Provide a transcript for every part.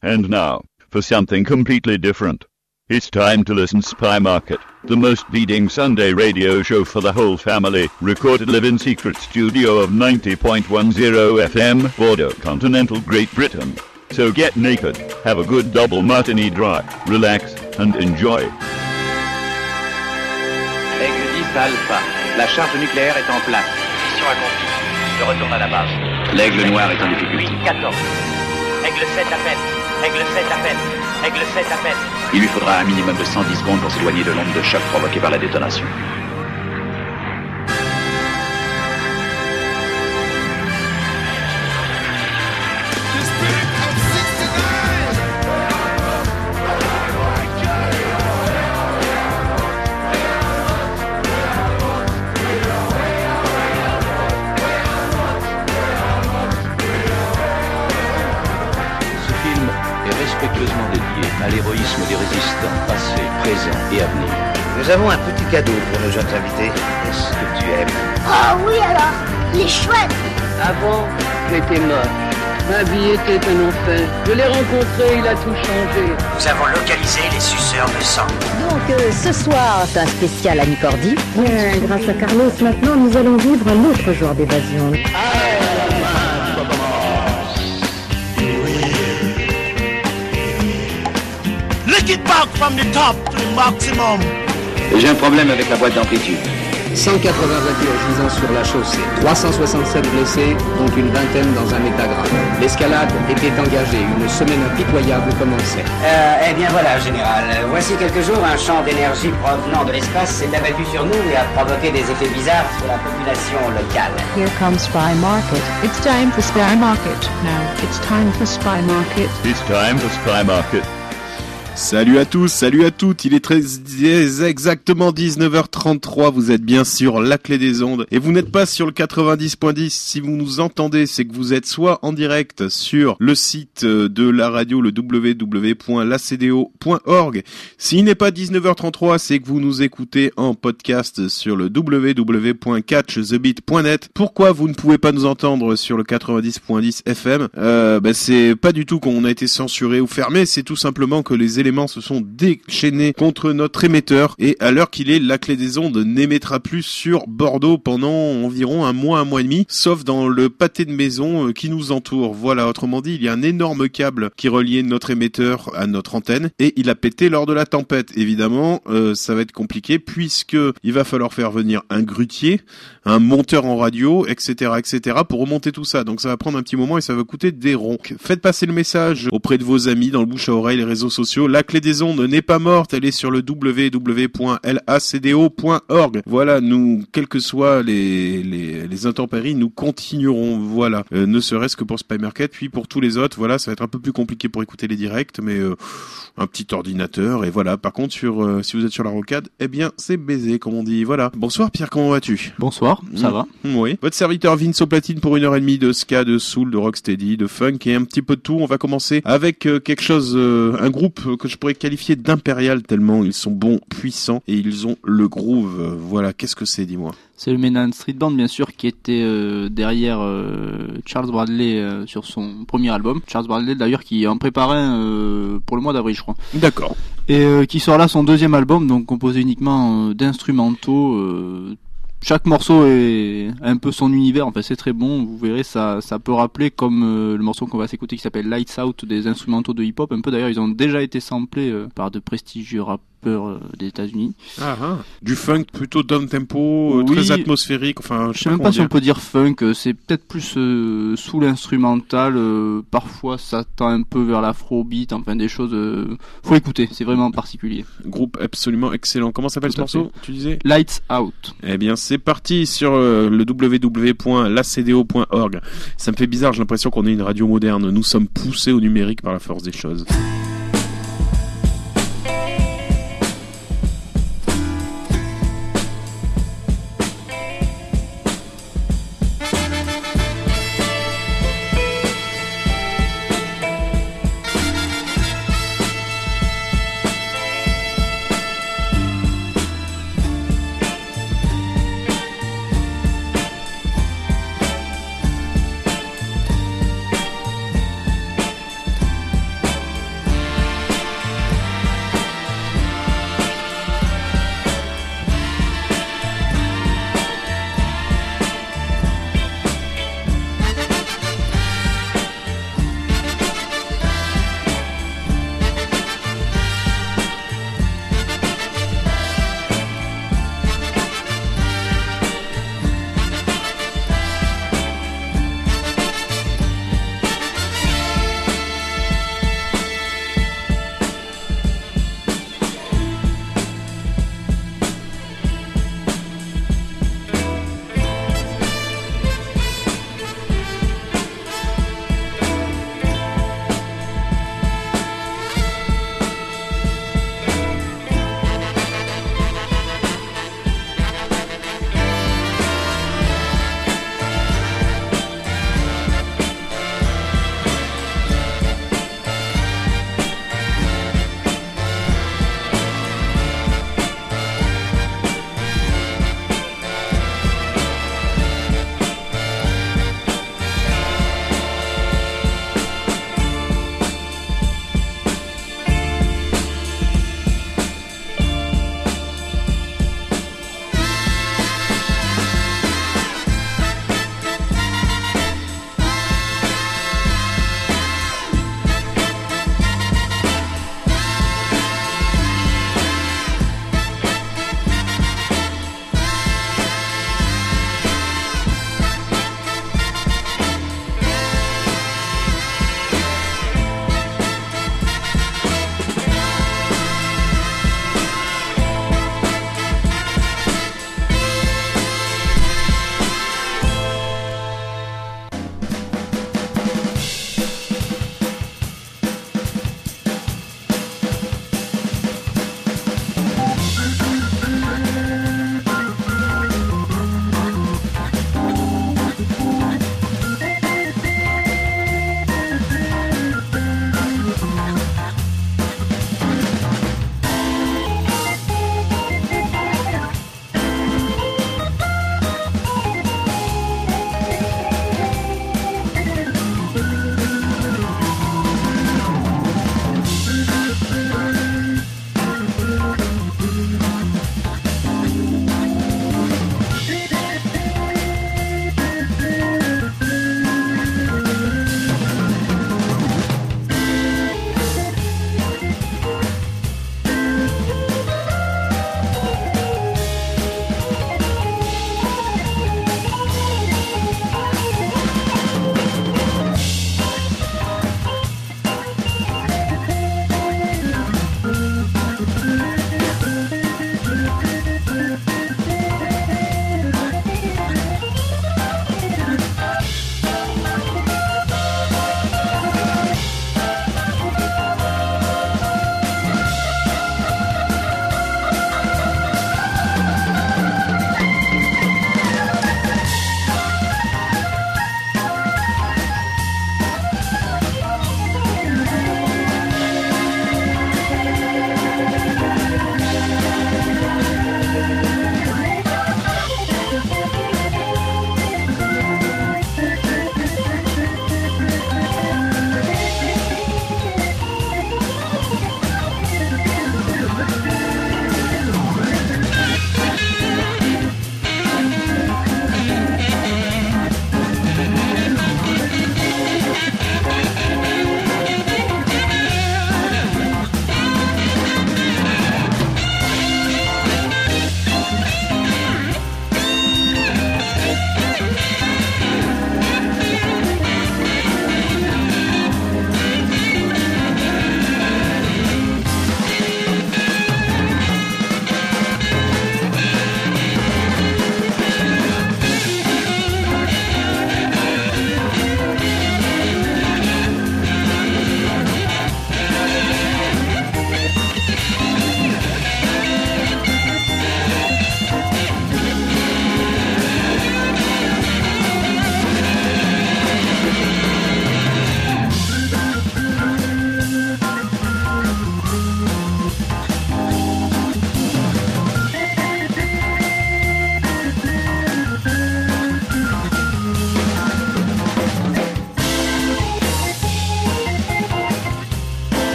And now, for something completely different. It's time to listen Spy Market, the most leading Sunday radio show for the whole family, recorded live in secret studio of 90.10 FM, Bordeaux, continental Great Britain. So get naked, have a good double martini dry, relax, and enjoy. Aigle 10 Alpha, la charge nucléaire est en place. Mission accomplie. Je retourne à la base. L'aigle noir est en difficulté. 14. Aigle 7 à peine. Aigle 7 à peine. Aigle 7 à peine. Il lui faudra un minimum de 110 secondes pour s'éloigner de l'onde de choc provoquée par la détonation. Respectueusement dédié à l'héroïsme des résistants passés, présents et à venir. Nous avons un petit cadeau pour nos jeunes invités. Est-ce que tu aimes? Oh oui alors, il est chouette. Avant, j'étais mort. Ma vie était un enfer. Je l'ai rencontré, il a tout changé. Nous avons localisé les suceurs de sang. Donc ce soir, c'est un spécial Annie Cordy. Grâce à Carlos, maintenant nous allons vivre un autre genre d'évasion. From the top to the maximum. J'ai un problème avec la boîte d'amplitude. 180 voitures gisant sur la chaussée, 367 blessés, dont une vingtaine dans un état grave. L'escalade était engagée, une semaine impitoyable commençait. Eh bien voilà, général. Voici quelques jours, un champ d'énergie provenant de l'espace s'est abattu sur nous et a provoqué des effets bizarres sur la population locale. Here comes Spy Market. It's time for Spy Market. Now, it's time for Spy Market. It's time for Spy Market. Salut à tous, salut à toutes, il est exactement 19h33, vous êtes bien sur la clé des ondes et vous n'êtes pas sur le 90.10, si vous nous entendez c'est que vous êtes soit en direct sur le site de la radio, le www.lacdo.org, s'il n'est pas 19h33 c'est que vous nous écoutez en podcast sur le www.catchthebeat.net. Pourquoi vous ne pouvez pas nous entendre sur le 90.10 FM? C'est pas du tout qu'on a été censuré ou fermé, c'est tout simplement que les éléments se sont déchaînés contre notre émetteur et à l'heure qu'il est, la clé des ondes n'émettra plus sur Bordeaux pendant environ un mois et demi, sauf dans le pâté de maison qui nous entoure. Voilà, autrement dit, il y a un énorme câble qui reliait notre émetteur à notre antenne et il a pété lors de la tempête. Évidemment, ça va être compliqué puisque il va falloir faire venir un grutier, un monteur en radio, etc., pour remonter tout ça. Donc ça va prendre un petit moment et ça va coûter des ronds. Faites passer le message auprès de vos amis dans le bouche à oreille, les réseaux sociaux. La clé des ondes n'est pas morte, elle est sur le www.lacdo.org. Voilà, nous, quelles que soient les intempéries, nous continuerons, voilà, ne serait-ce que pour Spy Market, puis pour tous les autres, voilà, ça va être un peu plus compliqué pour écouter les directs, mais un petit ordinateur, et voilà. Par contre, si vous êtes sur la rocade, eh bien, c'est baisé, comme on dit, voilà. Bonsoir Pierre, comment vas-tu? Bonsoir, ça va. Oui. Votre serviteur Vince au platine pour 1h30 de ska, de soul, de rocksteady, de funk et un petit peu de tout. On va commencer avec quelque chose, un groupe que je pourrais qualifier d'impérial tellement ils sont bons, puissants et ils ont le groove. Voilà, qu'est-ce que c'est, dis-moi? C'est le Main Street Band, bien sûr, qui était derrière Charles Bradley sur son premier album. Charles Bradley, d'ailleurs, qui en préparait pour le mois d'avril, je crois. D'accord. Et qui sort là son deuxième album, donc composé uniquement d'instrumentaux. Chaque morceau est un peu son univers, enfin c'est très bon, vous verrez, ça peut rappeler comme le morceau qu'on va s'écouter qui s'appelle Lights Out, des instrumentaux de hip-hop, un peu d'ailleurs, ils ont déjà été samplés par de prestigieux rappeurs des États-Unis. Du funk plutôt down-tempo, oui, très atmosphérique, enfin je sais même pas si on peut dire funk, c'est peut-être plus sous l'instrumental, parfois ça tend un peu vers l'afrobeat, enfin des choses, faut écouter, c'est vraiment particulier. Groupe absolument excellent. Comment s'appelle ce morceau, tu disais? Lights Out. Eh bien c'est parti sur le www.lacdo.org. Ça me fait bizarre, j'ai l'impression qu'on est une radio moderne, nous sommes poussés au numérique par la force des choses.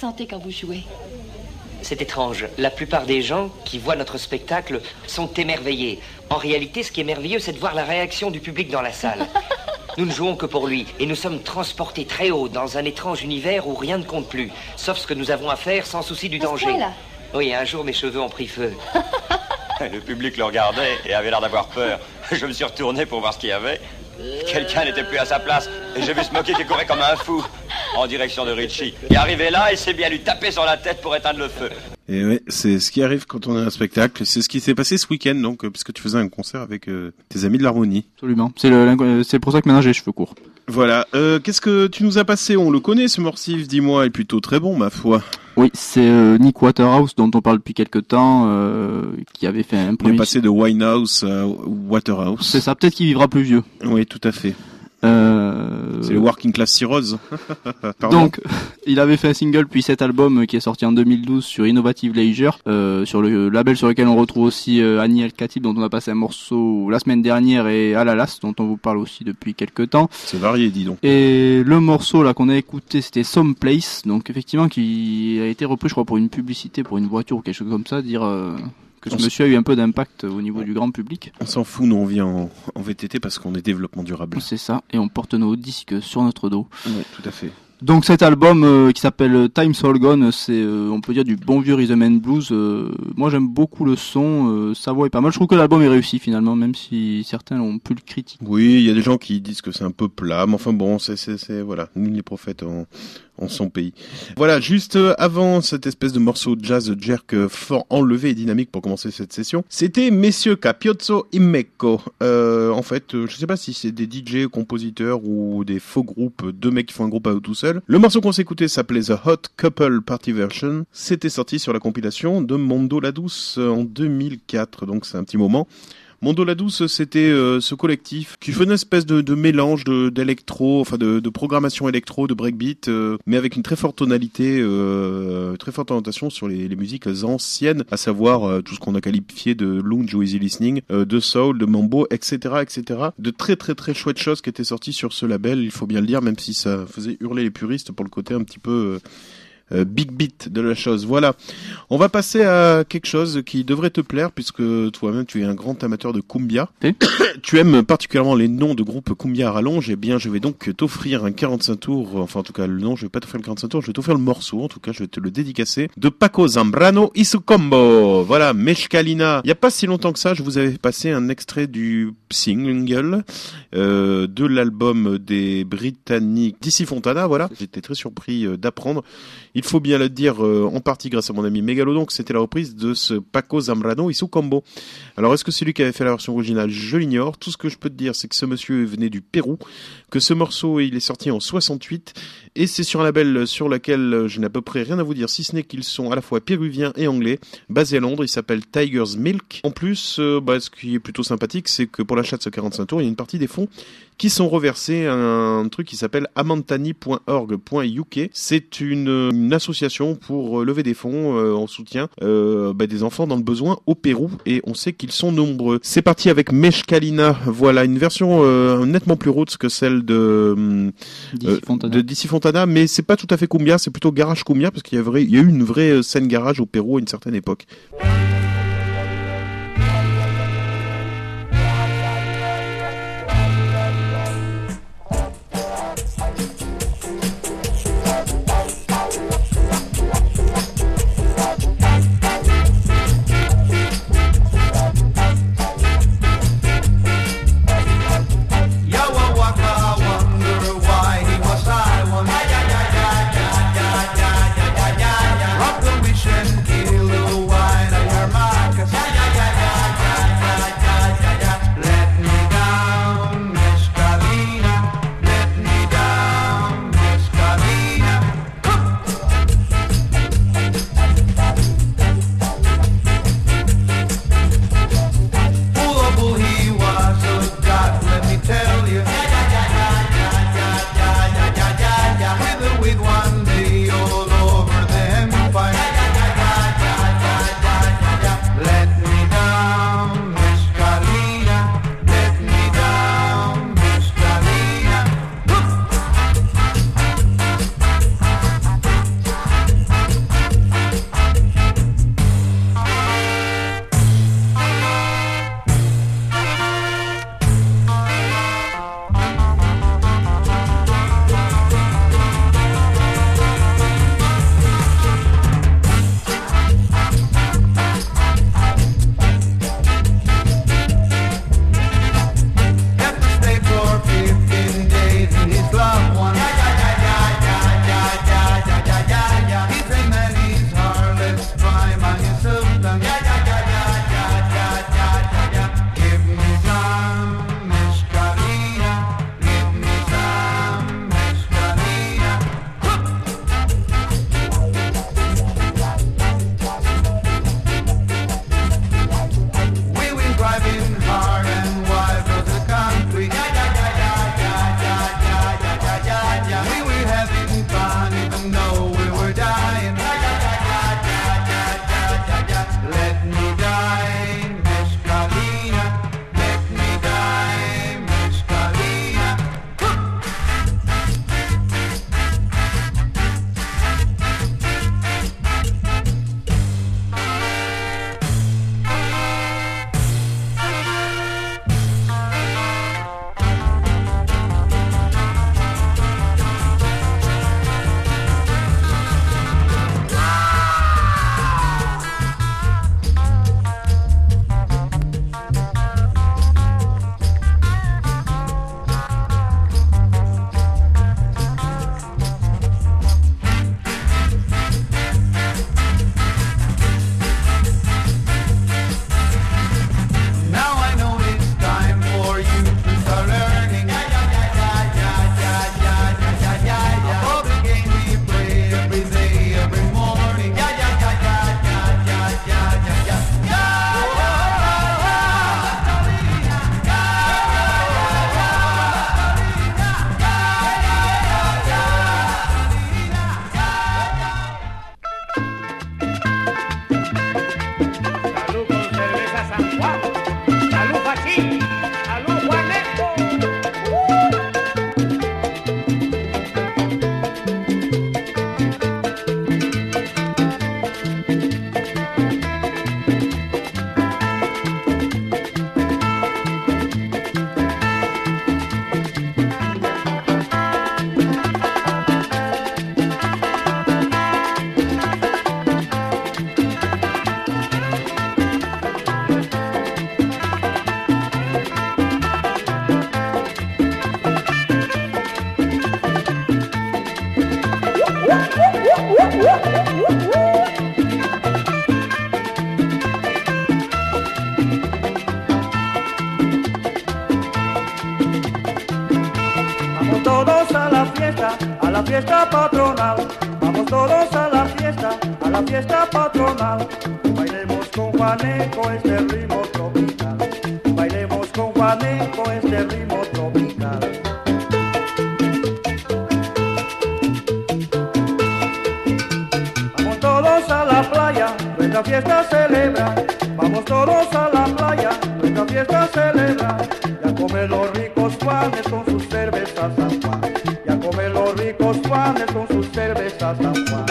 ressentez quand vous jouez? C'est étrange. La plupart des gens qui voient notre spectacle sont émerveillés. En réalité, ce qui est merveilleux, c'est de voir la réaction du public dans la salle. Nous ne jouons que pour lui, et nous sommes transportés très haut dans un étrange univers où rien ne compte plus, sauf ce que nous avons à faire sans souci du danger. Oui, un jour, mes cheveux ont pris feu. Le public le regardait et avait l'air d'avoir peur. Je me suis retourné pour voir ce qu'il y avait. Quelqu'un n'était plus à sa place, et j'ai vu Smokey qui courait comme un fou en direction de Richie. Il est arrivé là et s'est bien lui taper sur la tête pour éteindre le feu. Et ouais, c'est ce qui arrive quand on a un spectacle. C'est ce qui s'est passé ce week-end, donc, puisque tu faisais un concert avec tes amis de l'harmonie. Absolument. C'est pour ça que maintenant j'ai les cheveux courts. Voilà. Qu'est-ce que tu nous as passé? On le connaît, ce morceau, dis-moi, est plutôt très bon, ma foi. Oui, c'est Nick Waterhouse, dont on parle depuis quelques temps, qui avait fait un premier... Il est passé de Winehouse à Waterhouse. C'est ça, peut-être qu'il vivra plus vieux. Oui, tout à fait. C'est le Working Class Cirrhosis. Donc, il avait fait un single puis cet album qui est sorti en 2012 sur Innovative Leisure, sur le label sur lequel on retrouve aussi Annie El-Khatib, dont on a passé un morceau la semaine dernière, et Alalas, dont on vous parle aussi depuis quelques temps. C'est varié, dis donc. Et le morceau là qu'on a écouté, c'était Some Place, donc effectivement qui a été repris, je crois, pour une publicité pour une voiture ou quelque chose comme ça, dire que ce monsieur a eu un peu d'impact au niveau du grand public. On s'en fout, nous on vient en VTT parce qu'on est développement durable. C'est ça, et on porte nos disques sur notre dos. Oui, tout à fait. Donc cet album qui s'appelle Time's All Gone, c'est on peut dire du bon vieux rhythm and blues. Moi j'aime beaucoup le son, sa voix est pas mal. Je trouve que l'album est réussi finalement, même si certains ont pu le critiquer. Oui, il y a des gens qui disent que c'est un peu plat, mais enfin bon, c'est voilà, nous les prophètes en son pays. Voilà, juste avant cette espèce de morceau de jazz jerk fort enlevé et dynamique pour commencer cette session, c'était Messieurs Capiozzo Immecco. En fait, je sais pas si c'est des DJ, compositeurs ou des faux groupes, deux mecs qui font un groupe à eux tout seuls. Le morceau qu'on s'écoutait s'appelait The Hot Couple Party Version. C'était sorti sur la compilation de Mondo La Douce en 2004, donc c'est un petit moment. Mondo La Douce, c'était ce collectif qui fait une espèce de mélange d'électro, enfin de programmation électro, de breakbeat, mais avec une très forte tonalité, très forte orientation sur les musiques anciennes, à savoir tout ce qu'on a qualifié de lounge ou easy listening, de soul, de mambo, etc., etc. De très très très chouettes choses qui étaient sorties sur ce label, il faut bien le dire, même si ça faisait hurler les puristes pour le côté un petit peu... big beat de la chose. Voilà. On va passer à quelque chose qui devrait te plaire puisque toi-même tu es un grand amateur de cumbia. Tu aimes particulièrement les noms de groupes cumbia à rallonge. Eh bien, je vais donc t'offrir un 45 tours. Enfin, en tout cas, le nom, je vais pas t'offrir le 45 tours. Je vais t'offrir le morceau. En tout cas, je vais te le dédicacer de Paco Zambrano y su combo. Voilà, Mezcalina. Il y a pas si longtemps que ça, je vous avais passé un extrait du single de l'album des Britanniques DC Fontana. Voilà. J'étais très surpris d'apprendre. Il faut bien le dire, en partie grâce à mon ami Mégalodon, que c'était la reprise de ce Paco Zambrano y su combo. Alors, est-ce que c'est lui qui avait fait la version originale? Je l'ignore. Tout ce que je peux te dire, c'est que ce monsieur venait du Pérou, que ce morceau, il est sorti en 68, et c'est sur un label sur lequel je n'ai à peu près rien à vous dire, si ce n'est qu'ils sont à la fois péruviens et anglais, basés à Londres. Il s'appelle Tiger's Milk. En plus, ce qui est plutôt sympathique, c'est que pour l'achat de ce 45 tours, il y a une partie des fonds qui sont reversés à un truc qui s'appelle amantani.org.uk. C'est une association pour lever des fonds en soutien des enfants dans le besoin au Pérou, et on sait qu'ils sont nombreux. C'est parti avec Mezcalina. Voilà, une version nettement plus roots que celle de DC Fontana, mais c'est pas tout à fait cumbia, c'est plutôt garage cumbia, parce qu'il y a eu une vraie scène garage au Pérou à une certaine époque. Kill the wine, I hear fiesta patronal. Vamos todos a la fiesta patronal. Bailemos con Juaneco este ritmo tropical. Bailemos con Juaneco este ritmo tropical. Vamos todos a la playa, nuestra fiesta celebra. Vamos todos a la playa, nuestra fiesta celebra. Y a comer los ricos Juanes con sus cervezas San Juan. Y a comer los ricos Juanes con sus cervezas San Juan.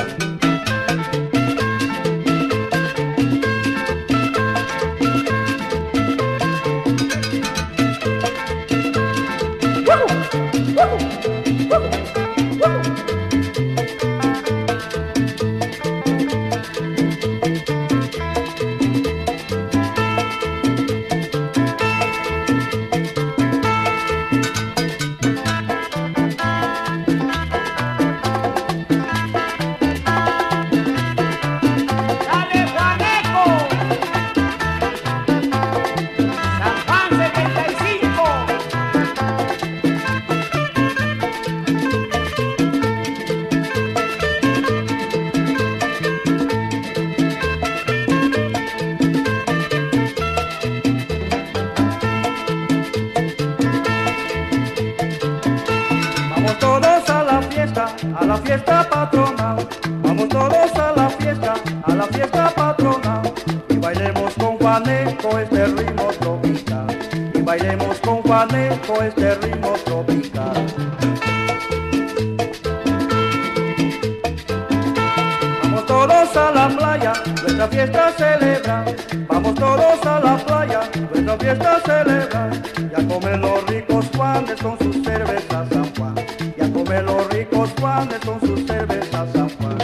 A la fiesta patronal, vamos todos a la fiesta patronal. Y bailemos con Juaneco este ritmo tropical. Y bailemos con Juaneco este ritmo tropical. Vamos todos a la playa, nuestra fiesta celebra. Vamos todos a la playa, nuestra fiesta celebra. Y a comer los ricos Juanes con sus cervezas San Juan. Y a comer los ricos Juanes con sus cervezas San Juan.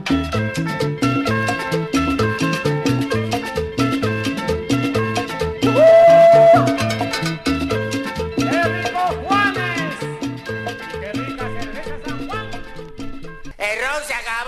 ¡Qué rico Juanes! ¡Qué rica cerveza San Juan! El ron se acabó.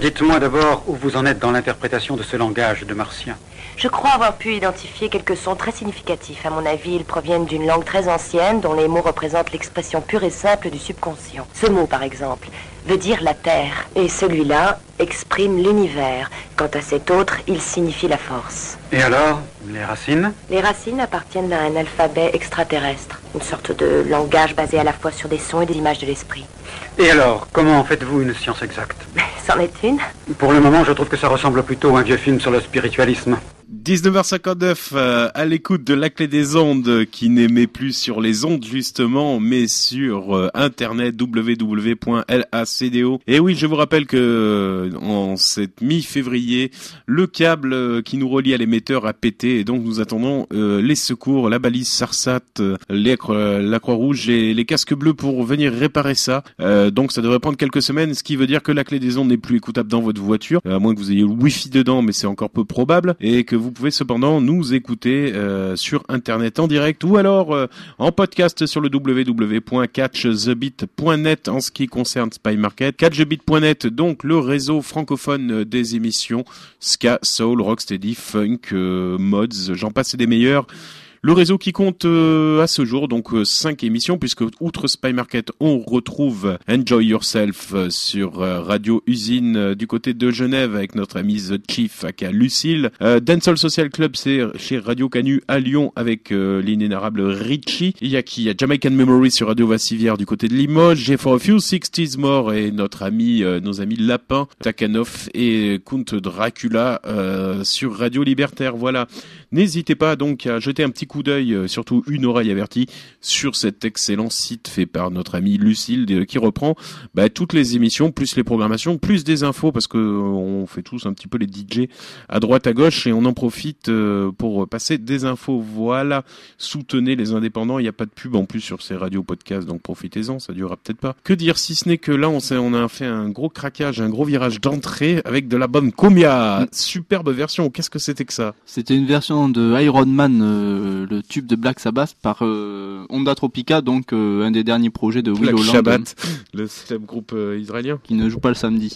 Dites-moi d'abord où vous en êtes dans l'interprétation de ce langage de martien. Je crois avoir pu identifier quelques sons très significatifs. À mon avis, ils proviennent d'une langue très ancienne dont les mots représentent l'expression pure et simple du subconscient. Ce mot, par exemple, veut dire la terre. Et celui-là exprime l'univers. Quant à cet autre, il signifie la force. Et alors, les racines ? Les racines appartiennent à un alphabet extraterrestre. Une sorte de langage basé à la fois sur des sons et des images de l'esprit. Et alors, comment en faites-vous une science exacte ? C'en est une. Pour le moment, je trouve que ça ressemble plutôt à un vieux film sur le spiritualisme. 19h59 à l'écoute de La Clé des Ondes qui n'émet plus sur les ondes justement mais sur internet www.lacdo. Et oui, je vous rappelle que en cette mi-février, le câble qui nous relie à l'émetteur a pété et donc nous attendons les secours, la balise SARSAT, la Croix-Rouge et les casques bleus pour venir réparer ça. Donc ça devrait prendre quelques semaines, ce qui veut dire que La Clé des Ondes n'est plus écoutable dans votre voiture, à moins que vous ayez le Wi-Fi dedans, mais c'est encore peu probable, et que vous pouvez cependant nous écouter sur internet en direct ou alors en podcast sur le www.catchthebeat.net en ce qui concerne Spy Market. Catchthebeat.net, donc le réseau francophone des émissions ska, soul, rocksteady, funk, mods, j'en passe et des meilleurs. Le réseau qui compte à ce jour donc 5 émissions, puisque outre Spy Market, on retrouve Enjoy Yourself sur Radio Usine du côté de Genève avec notre amie The Chief aka Lucille. Dancehall Social Club, c'est chez Radio Canu à Lyon avec l'inénarrable Richie. Il y a Jamaican Memory sur Radio Vassivière du côté de Limoges. J'ai For a Few 60s More et notre ami, nos amis Lapin, Takanoff et Count Dracula sur Radio Libertaire. Voilà. N'hésitez pas donc à jeter un petit coup d'œil, surtout une oreille avertie, sur cet excellent site fait par notre amie Lucille qui reprend toutes les émissions, plus les programmations, plus des infos, parce que on fait tous un petit peu les DJ à droite à gauche et on en profite pour passer des infos. Voilà, soutenez les indépendants, il n'y a pas de pub en plus sur ces radios podcasts, donc profitez-en, ça durera peut-être pas. Que dire si ce n'est que là on a fait un gros craquage, un gros virage d'entrée avec de la bonne cumbia, superbe version. Qu'est-ce que c'était que ça ? C'était une version de Iron Man, le tube de Black Sabbath par Onda Tropica, donc un des derniers projets de Will Black Holland, Shabbat, le célèbre groupe israélien qui ne joue pas le samedi.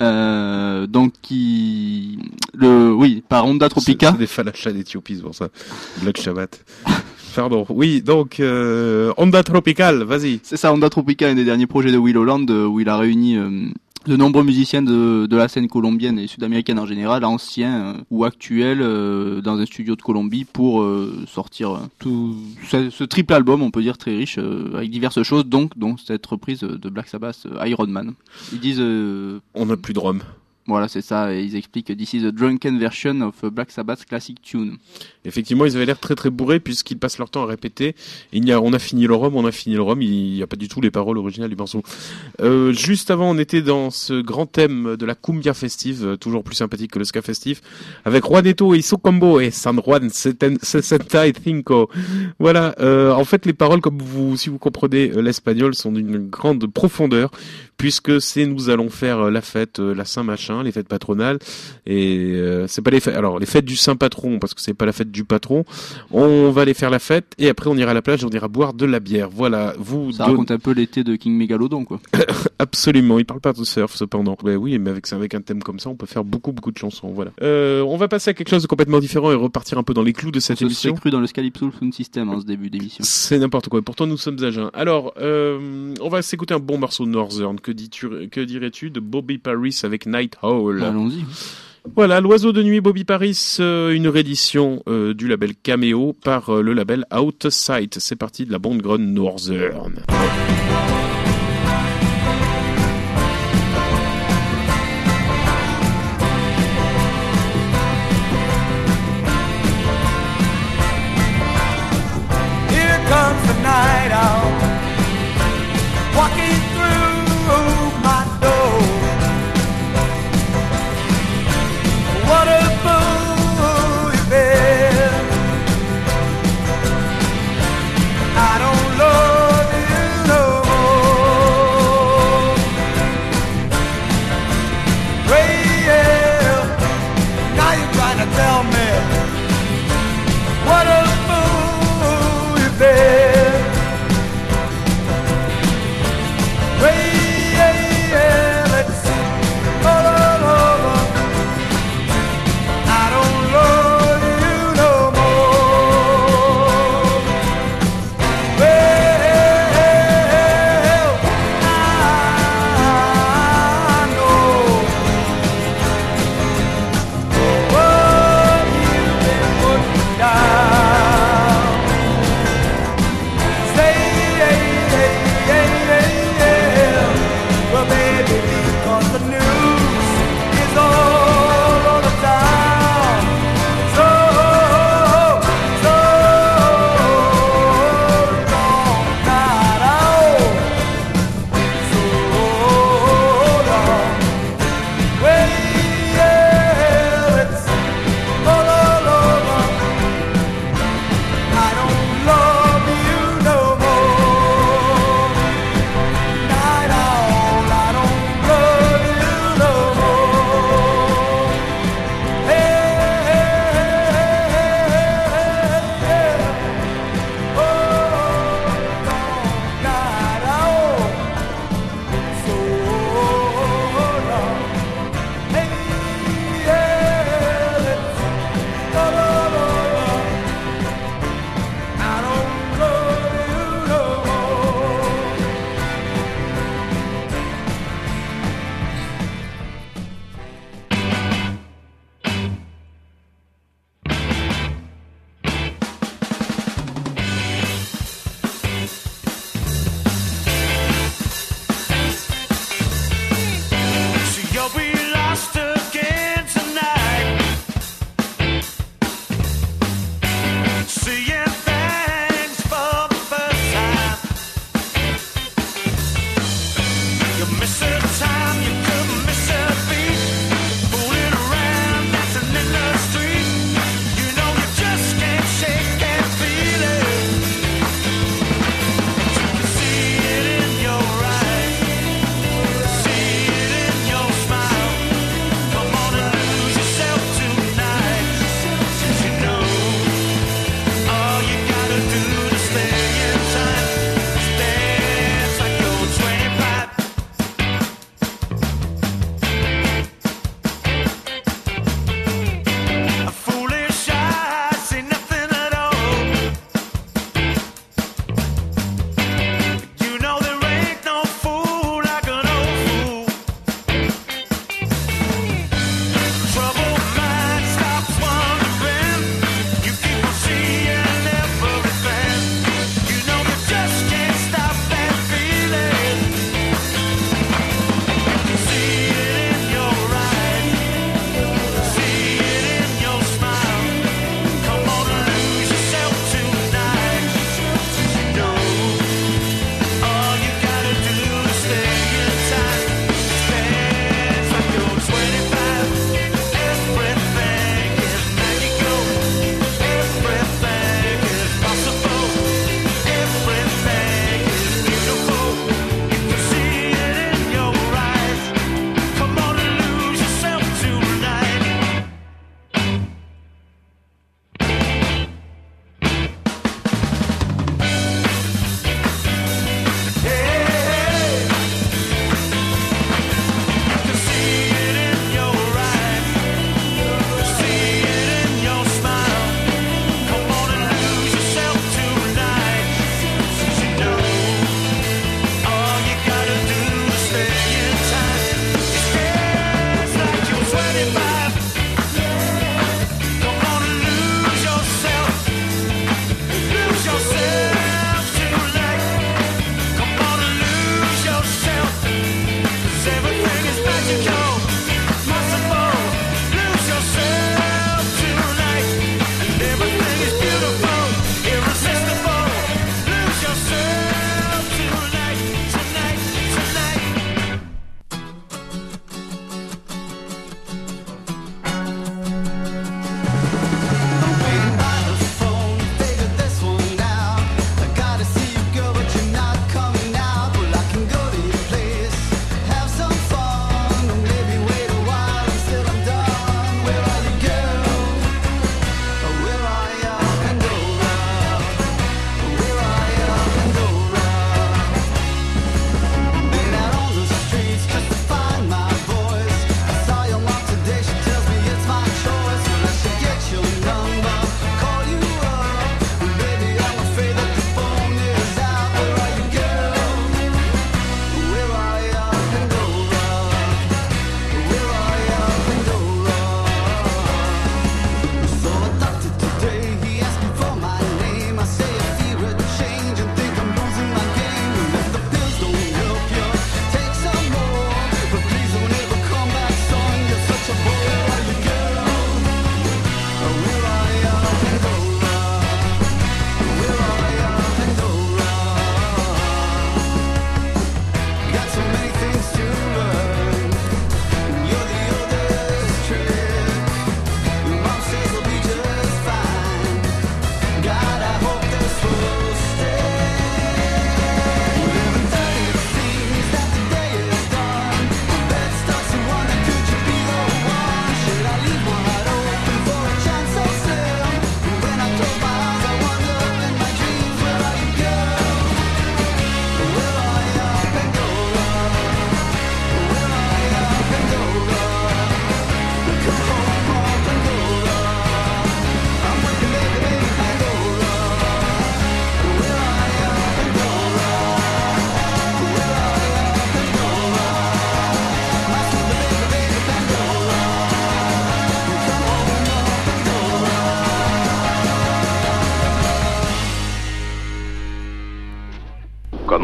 Par Onda Tropica. C'est des falachas d'Éthiopie, c'est pour ça. Black Shabbat. Pardon. Oui, donc Onda Tropical, vas-y. C'est ça, Onda Tropica, un des derniers projets de Will Holland où il a réuni de nombreux musiciens de la scène colombienne et sud-américaine en général, anciens ou actuels, dans un studio de Colombie pour sortir tout ce triple album, on peut dire très riche, avec diverses choses, donc cette reprise de Black Sabbath, Iron Man. Ils disent... on n'a plus de rhum. Voilà, c'est ça, et ils expliquent « This is a drunken version of a Black Sabbath classic tune ». Effectivement, ils avaient l'air très très bourrés puisqu'ils passent leur temps à répéter. On a fini le rhum, il n'y a pas du tout les paroles originales du morceau. Juste avant, on était dans ce grand thème de la cumbia festive, toujours plus sympathique que le ska festif, avec Juanito et Socombo et San Juan Sesenta et Cinco. Voilà, en fait, les paroles, si vous comprenez l'espagnol, sont d'une grande profondeur, puisque nous allons faire la fête, la Saint-Machin, les fêtes patronales, et c'est pas les fêtes, alors les fêtes du Saint-Patron, parce que c'est pas la fête du patron, on va aller faire la fête, et après on ira à la plage, on ira boire de la bière, voilà. Raconte un peu l'été de King Megalodon, quoi. Absolument, il parle pas de surf, cependant. Oui, mais avec un thème comme ça, on peut faire beaucoup de chansons, voilà. On va passer à quelque chose de complètement différent et repartir un peu dans les clous de cette émission. On se cru dans le Calypso Sound System en ce début d'émission. C'est n'importe quoi, pourtant nous sommes à jeun. Alors, on va s'écouter un bon morceau de Northern, que dirais-tu de Bobby Paris avec Night Owl? Allons-y. Voilà, l'oiseau de nuit Bobby Paris, une réédition du label Cameo par le label Out of Sight. C'est parti de la bande grone Northern. Here comes the night owl, walking through my door. What a fool you've been. I don't love you no more. Well, now you're trying to tell me what a fool you've been.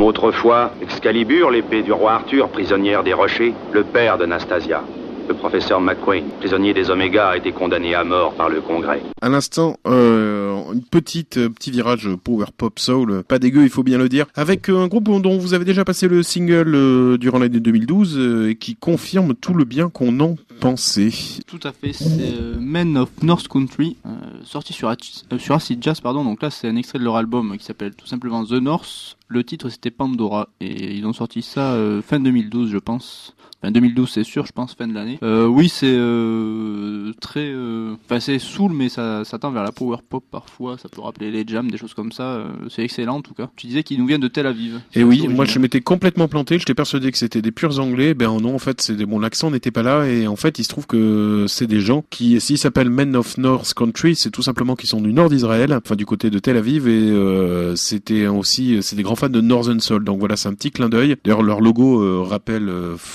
autrefois, Excalibur, l'épée du roi Arthur, prisonnière des rochers, le père de Nastasia. Le professeur McQuain, prisonnier des Oméga, a été condamné à mort par le Congrès. À l'instant, une petit virage power pop soul, pas dégueu, il faut bien le dire, avec un groupe dont vous avez déjà passé le single durant l'année 2012 et qui confirme tout le bien qu'on en pensait. Tout à fait, c'est Men of North Country, sorti sur Acid Jazz, donc là c'est un extrait de leur album qui s'appelle tout simplement The North. Le titre c'était Pandora et ils ont sorti ça fin 2012 je pense. Enfin 2012 c'est sûr, je pense fin de l'année. Oui c'est très... Enfin c'est soul mais ça tend vers la power pop parfois, ça peut rappeler les jams, des choses comme ça. C'est excellent en tout cas. Tu disais qu'ils nous viennent de Tel Aviv. Et oui, original. Moi je m'étais complètement planté, j'étais persuadé que c'était des purs anglais. Ben non en fait l'accent n'était pas là et en fait il se trouve que c'est des gens qui, s'ils s'appellent Men of North Country, c'est tout simplement qu'ils sont du nord d'Israël, enfin du côté de Tel Aviv et c'est des grands fans de Northern Soul. Donc voilà, c'est un petit clin d'œil. D'ailleurs leur logo rappelle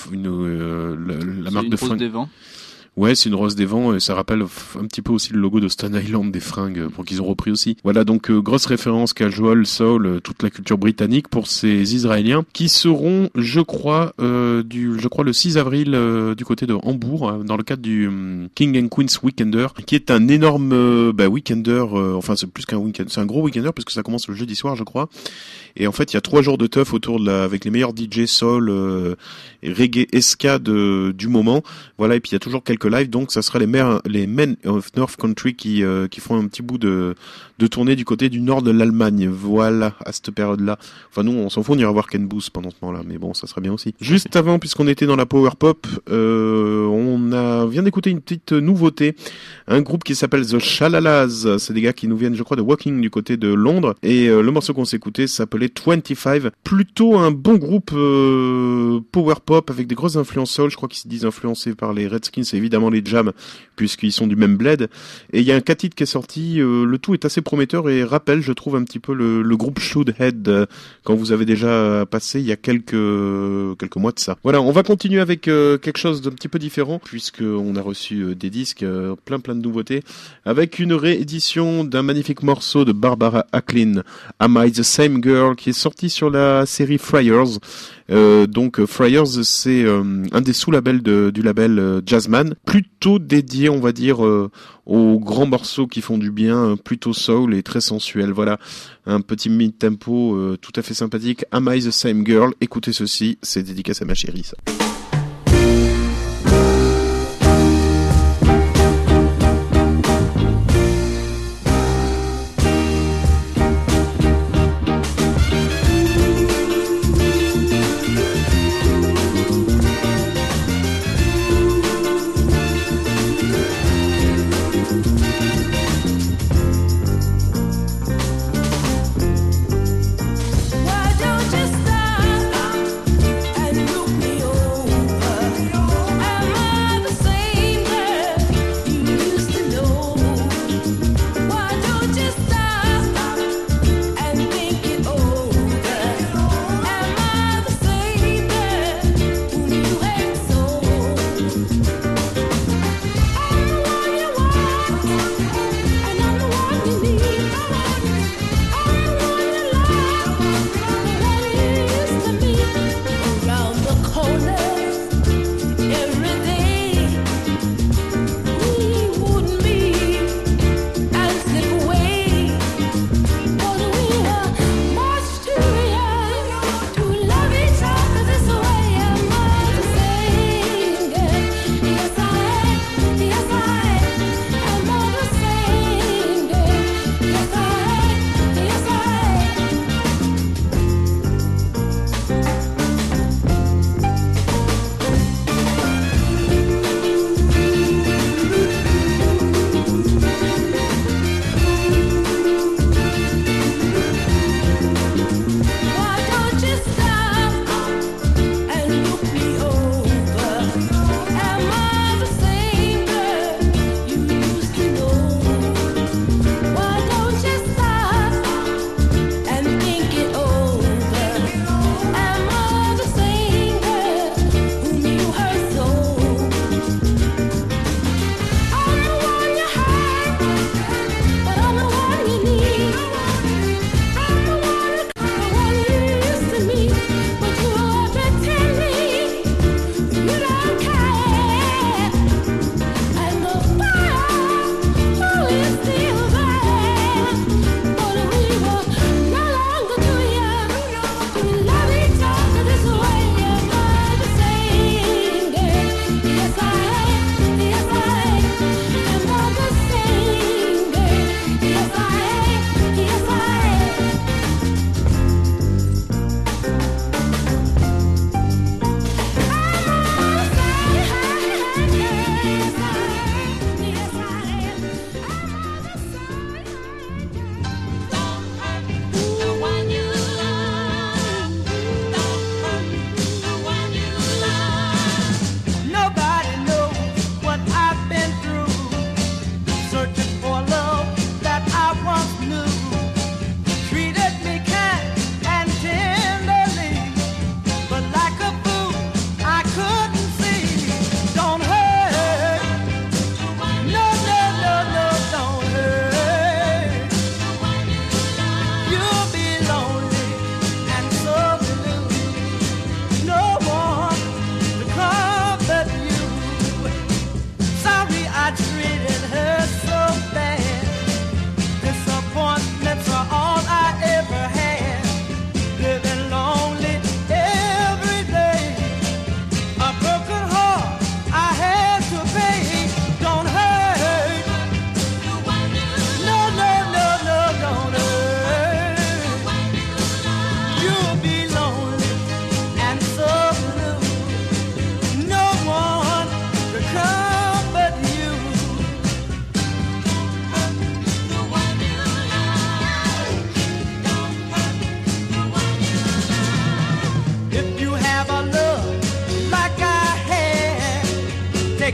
la marque de fringues. Des vents. Ouais, c'est une rose des vents et ça rappelle un petit peu aussi le logo de Stone Island des fringues pour qu'ils ont repris aussi. Voilà donc grosse référence casual, soul, toute la culture britannique pour ces Israéliens qui seront, je crois le 6 avril du côté de Hambourg dans le cadre du King and Queens Weekender qui est un énorme weekender. Enfin c'est plus qu'un weekend, c'est un gros weekender parce que ça commence le jeudi soir je crois. Et en fait il y a 3 jours de teuf autour avec les meilleurs DJ soul et reggae ska du moment. Voilà et puis il y a toujours quelques live, donc ça sera les Men of North Country qui font un petit bout de tournée du côté du nord de l'Allemagne. Voilà, à cette période-là. Enfin nous, on s'en fout, on ira voir Ken Boothe pendant ce moment-là, mais bon, ça serait bien aussi. Juste avant, puisqu'on était dans la power pop, on vient d'écouter une petite nouveauté, un groupe qui s'appelle The Shalalas. C'est des gars qui nous viennent, je crois, de Woking du côté de Londres, et le morceau qu'on s'est écouté s'appelait 25. Plutôt un bon groupe power pop avec des grosses influences soul. Je crois qu'ils se disent influencés par les Redskins et évidemment les Jams puisqu'ils sont du même bled. Et il y a un 4 titres qui est sorti, le tout est assez prometteur et rappelle, je trouve, un petit peu le groupe Should-Head quand vous avez déjà passé il y a quelques mois de ça. Voilà, on va continuer avec quelque chose d'un petit peu différent puisqu'on a reçu des disques, plein de nouveautés, avec une réédition d'un magnifique morceau de Barbara Acklin, Am I the Same Girl, qui est sorti sur la série Friars. Donc Friars, c'est un des sous-labels du label Jazzman, plutôt dédié, on va dire, aux grands morceaux qui font du bien, plutôt soul et très sensuel. Voilà, un petit mid-tempo tout à fait sympathique. Am I the Same Girl? Écoutez ceci, c'est dédicace à ma chérie, ça. Why don't you stop and look me over?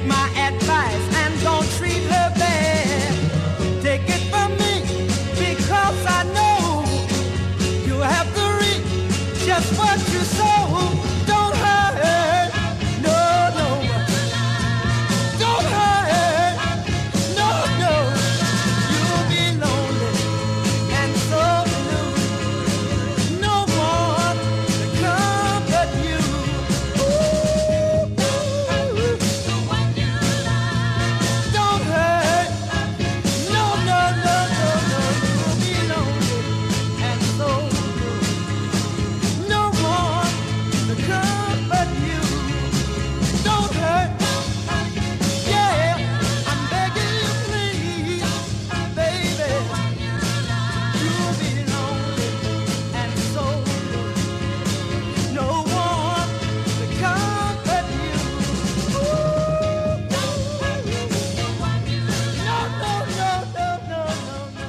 my advice and don't treat her bad. Take it from me, because I know you have to reap just what you sow. Don't hurt, no, no. Don't hurt, no, no. You'll be lonely and so blue. No one to comfort you. Ooh, ooh. Don't hurt, no, no, no, no, no. You'll be lonely and so blue. No one to comfort you. Don't hurt. Yeah, I'm begging you, please, baby. You'll be lonely and so blue. No one to comfort you. Ooh, no, no, no, no, no, no.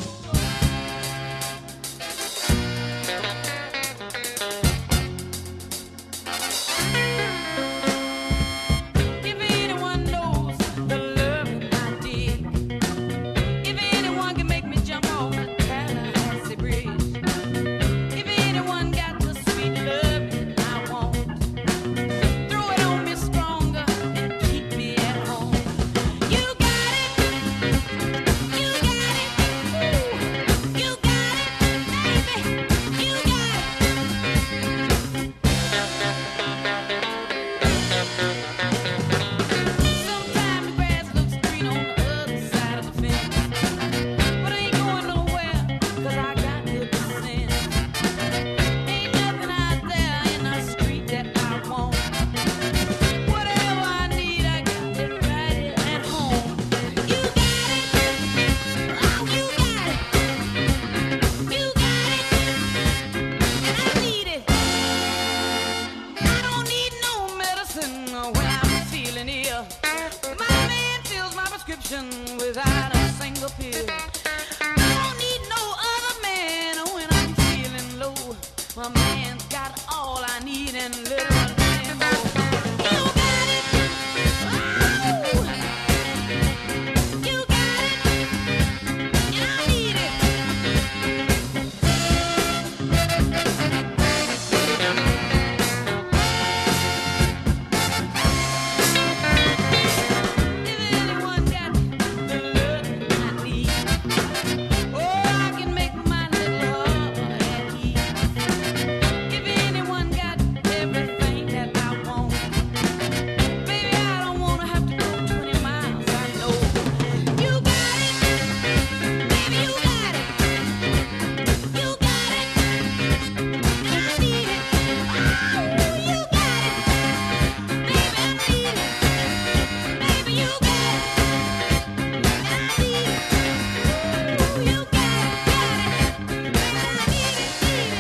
If anyone knows the love I did, if anyone can make me jump off the Tallahassee Bridge, if anyone got the sweet love I want, throw it on me stronger and keep me at home. You got it, you got it, ooh, you got it, baby, you got it. Sometimes the grass looks green on the other side of the fence, but I ain't going nowhere, 'cause I got good sense. Ain't nothing out there in the street that I want. Whatever I need, I got it right here at home. You got it, oh, you got it, you got it, and I need it. I don't need no medicine when I'm feeling ill. My man fills my prescription without a single pill. I don't need no other man when I'm feeling low. My man's got all I need and a little bit more. You got it, oh, you got it, and I need it. If anyone got the love I need, oh, I can make my little heart at ease. If anyone got everything that I want, baby, I don't wanna have to go 20 miles. I know you got it, baby, you got it, you got it, and I need it. Oh, you got it, baby, I need it, baby, you got it, and I need it. Oh, you got it, and I need it.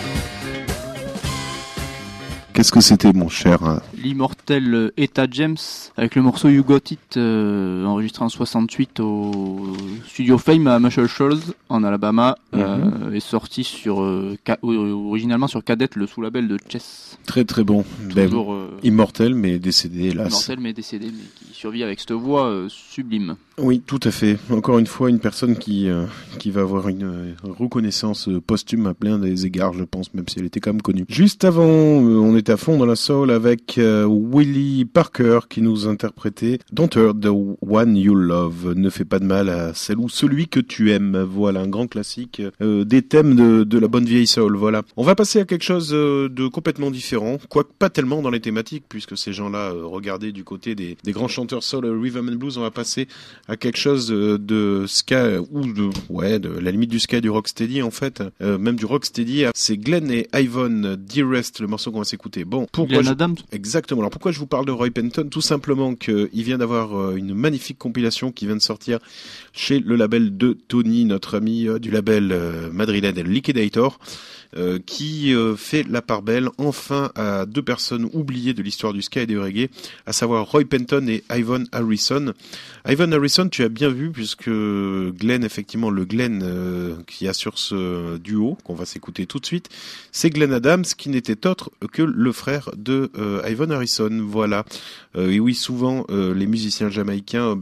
Qu'est-ce que c'était, mon cher L'immortel Etta James avec le morceau You Got It, enregistré en 68 au studio Fame à Muscle Shoals en Alabama, est sorti sur originalement sur Cadet, le sous-label de Chess. Très très bon. Toujours, immortel mais décédé, hélas. Immortel mais décédé, mais qui survit avec cette voix sublime. Oui, tout à fait. Encore une fois, une personne qui va avoir une reconnaissance posthume à plein des égards, je pense, même si elle était quand même connue. Juste avant, on était à fond dans la soul avec Willie Parker qui nous interprétait Don't Hurt the One You Love. Ne fais pas de mal à celle ou celui que tu aimes. Voilà, un grand classique des thèmes de la bonne vieille soul. Voilà. On va passer à quelque chose de complètement différent, quoique pas tellement dans les thématiques, puisque ces gens-là regardaient du côté des grands chanteurs soul, rhythm and blues. On va passer à quelque chose de ska ou de la limite du ska, du rocksteady en fait, même du rocksteady. C'est Glenn et Yvonne Dearest, le morceau qu'on va s'écouter. Bon, pourquoi Glenn Adams. Exactement. Alors pourquoi je vous parle de Roy Penton? Tout simplement qu'il vient d'avoir une magnifique compilation qui vient de sortir chez le label de Tony, notre ami du label madrilène Liquidator, qui fait la part belle enfin à deux personnes oubliées de l'histoire du ska et du reggae, à savoir Roy Penton et Ivan Harrison. Ivan Harrison, tu as bien vu, puisque Glenn, effectivement, le Glenn qui assure ce duo, qu'on va s'écouter tout de suite, c'est Glenn Adams, qui n'était autre que le frère de Ivan Harrison. Voilà. Et oui, souvent les musiciens jamaïcains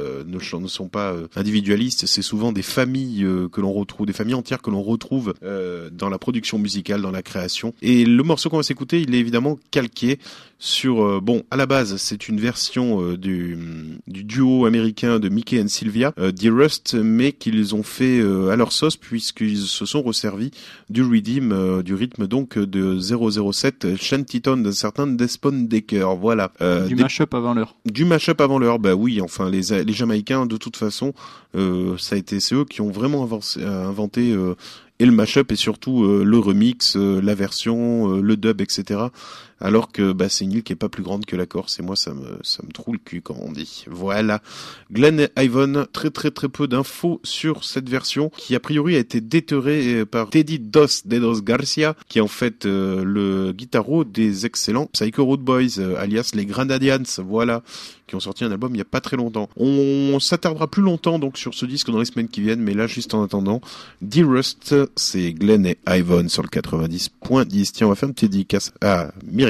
ne sont pas individualistes. C'est souvent des familles que l'on retrouve, des familles entières que l'on retrouve dans la production musicale, dans la création. Et le morceau qu'on va s'écouter, il est évidemment calqué sur à la base c'est une version du duo américain de Mickey and Sylvia, The Rust, mais qu'ils ont fait à leur sauce puisqu'ils se sont resservis du rythme donc de 007 Shantytown d'un certain Desmond Dekker. Voilà. Du mash-up avant l'heure. Du mash-up avant l'heure. Bah oui, enfin les Jamaïcains de toute façon, c'est eux qui ont vraiment inventé et le mash-up et surtout le remix, la version, le dub, etc. Alors que c'est une île qui est pas plus grande que la Corse et moi ça me troue le cul quand on dit. Voilà. Glenn et Ivan, très très très peu d'infos sur cette version qui a priori a été déterrée par Teddy Dos Dedos Garcia qui est en fait le guitaro des excellents Psycho Road Boys alias les Grenadians, voilà, qui ont sorti un album il y a pas très longtemps. On s'attardera plus longtemps donc sur ce disque dans les semaines qui viennent, mais là juste en attendant, The Rust, c'est Glenn et Ivan sur le 90.10. Tiens, on va faire une petite dédicace à Myriam.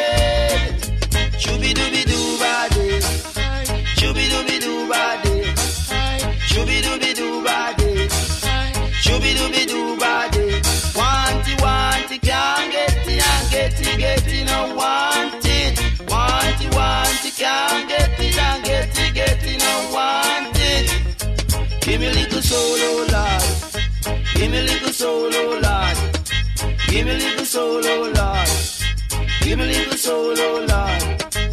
Chubby dooby doo body, Give me a little soul, oh Lord. Give me a little soul, oh Lord. Give me a little soul, oh Lord. Give me a little soul, oh Lord.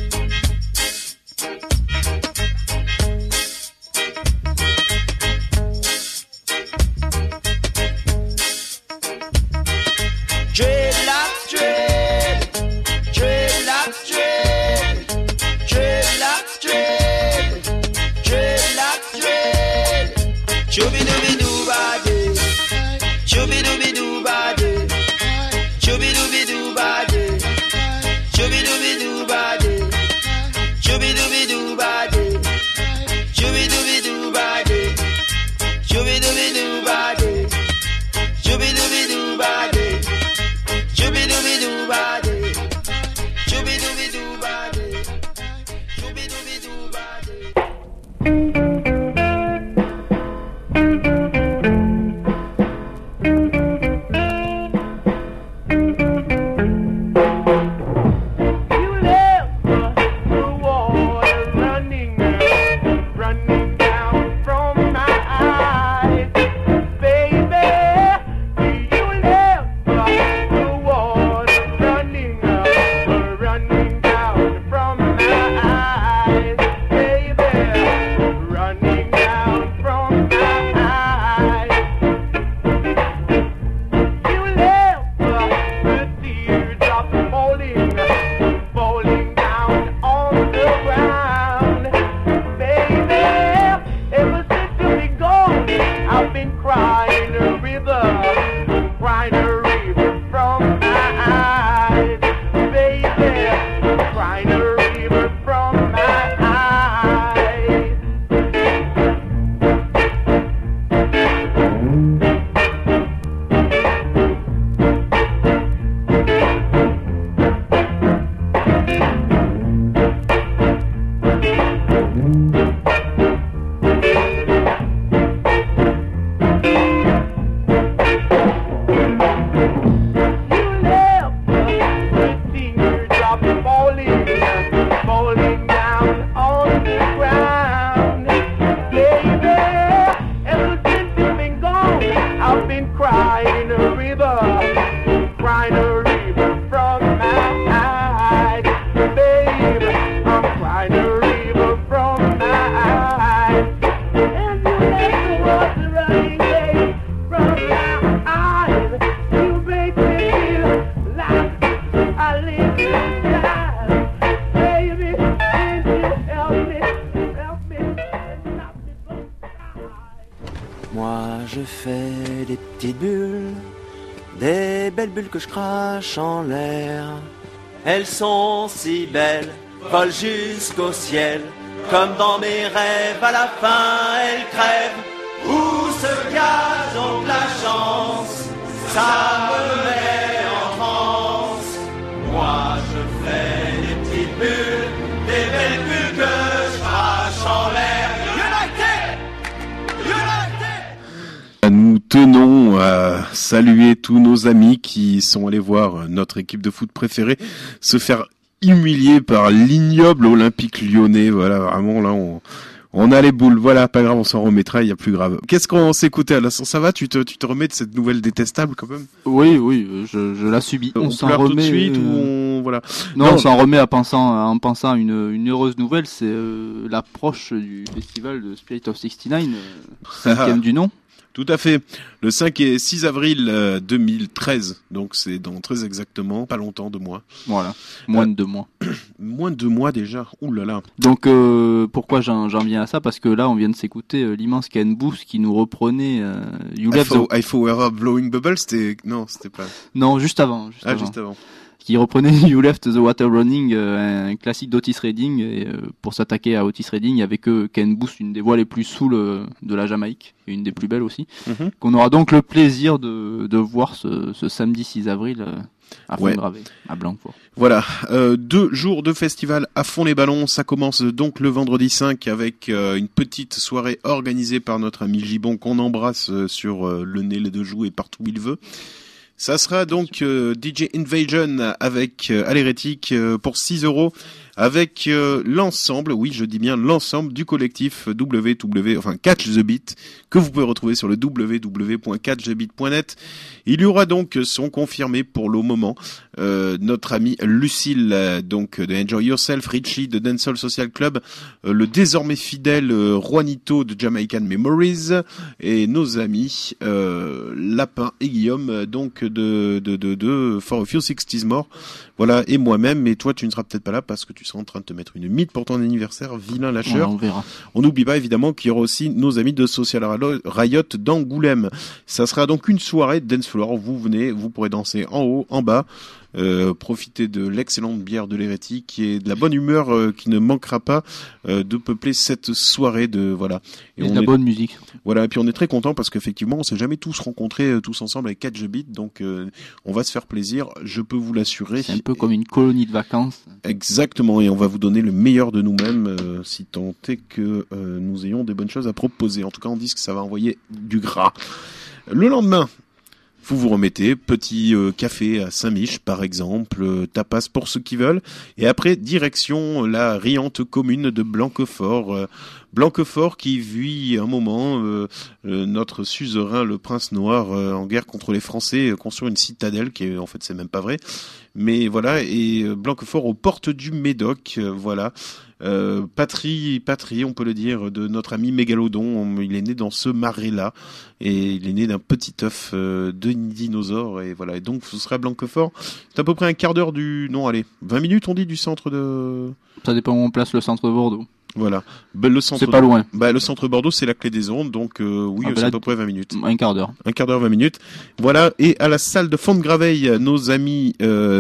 Dreadlocks, dread. Dreadlocks, dread. Dreadlocks, dread. Dreadlocks, dread. Chubby-dooby-doo-ba-dee. Chubby-dooby-doo-ba-dee. Chubby-dooby-doo-ba-dee. Chubby-dooby-doo-ba-dee. Chubby-dooby-doo-ba-dee. Chubby-dooby-doo-ba-dee. Chubby-dooby-doo-ba-dee. Chubby-dooby-doo-ba-dee. Chubby-dooby-doo-ba-dee. Chubby-dooby-doo-ba-dee. Chubby-dooby-doo-ba-dee. Que je crache en l'air. Elles sont si belles, volent jusqu'au ciel, comme dans mes rêves, à la fin elles crèvent. Où se cache donc la chance? Ça me met en transe. Moi je fais des petites bulles, des belles bulles que je crache en l'air. Nous tenons à saluer tous nos amis qui sont allés voir notre équipe de foot préférée se faire humilier par l'ignoble Olympique Lyonnais. Voilà, vraiment là on a les boules. Voilà, pas grave, on s'en remettra, il y a plus grave. Qu'est-ce qu'on s'écoutait à l'instant? Ça va, tu te remets de cette nouvelle détestable quand même? Oui, je la subis. On s'en remet tout de suite ou on voilà. Non, on s'en remet en pensant à une heureuse nouvelle, c'est l'approche du festival de Spirit of 69, 5e du nom. Tout à fait. Le 5 et 6 avril 2013. Donc c'est dans très exactement, pas longtemps, 2 mois. Voilà. Moins de 2 mois. Moins de 2 mois déjà. Ouh là là. Donc pourquoi j'en viens à ça? Parce que là on vient de s'écouter l'immense Ken Booth qui nous reprenait You Left I Forever Blowing Bubble, c'était pas. Non, juste avant. Juste avant. Qui reprenait You Left the Water Running, un classique d'Otis Redding, et pour s'attaquer à Otis Redding avec Ken Booth, une des voix les plus saoules de la Jamaïque, et une des plus belles aussi, qu'on aura donc le plaisir de voir ce samedi 6 avril à Fongravé, à Blanquefort. Voilà, 2 jours de festival à fond les ballons, ça commence donc le vendredi 5 avec une petite soirée organisée par notre ami Gibon qu'on embrasse sur le nez, les 2 joues et partout où il veut. Ça sera donc DJ Invasion avec Alérétique pour 6€. Avec l'ensemble, oui, je dis bien l'ensemble du collectif Catch the Beat, que vous pouvez retrouver sur le www.catchthebeat.net. Il y aura donc, sont confirmés pour le moment, notre ami Lucille, donc de Enjoy Yourself, Richie de Dancehall Social Club, le désormais fidèle Juanito de Jamaican Memories, et nos amis Lapin et Guillaume, donc de For a Few 60s More. Voilà, et moi-même, mais toi tu ne seras peut-être pas là parce que tu seras en train de te mettre une mythe pour ton anniversaire, vilain lâcheur. Ouais, on verra. On n'oublie pas évidemment qu'il y aura aussi nos amis de Social Riot d'Angoulême. Ça sera donc une soirée de dance floor, vous venez, vous pourrez danser en haut, en bas, profiter de l'excellente bière de l'Hérétique et de la bonne humeur qui ne manquera pas de peupler cette soirée de voilà. Et de la bonne musique. Voilà, et puis on est très content parce qu'effectivement on s'est jamais tous rencontrés tous ensemble avec Catch the Beat, donc on va se faire plaisir, je peux vous l'assurer. C'est un peu comme une colonie de vacances. Exactement, et on va vous donner le meilleur de nous-mêmes si tant est que nous ayons des bonnes choses à proposer. En tout cas on dit que ça va envoyer du gras. Le lendemain, vous remettez, petit café à Saint-Mich par exemple, tapas pour ceux qui veulent, et après direction la riante commune de Blanquefort. Blanquefort qui vit un moment notre suzerain le prince noir en guerre contre les Français construire une citadelle qui est en fait c'est même pas vrai, mais voilà, et Blanquefort aux portes du Médoc, voilà. Patrie, on peut le dire, de notre ami Mégalodon. Il est né dans ce marais-là et il est né d'un petit œuf de dinosaure, et voilà. Et donc ce sera Blanquefort. C'est à peu près un quart d'heure 20 minutes on dit du centre de... Ça dépend où on place le centre de Bordeaux. Voilà. Le centre c'est pas loin. Le centre Bordeaux, c'est la clé des ondes, donc oui, c'est à peu près 20 minutes. Un quart d'heure. 20 minutes. Voilà. Et à la salle de Fontgraveil, nos amis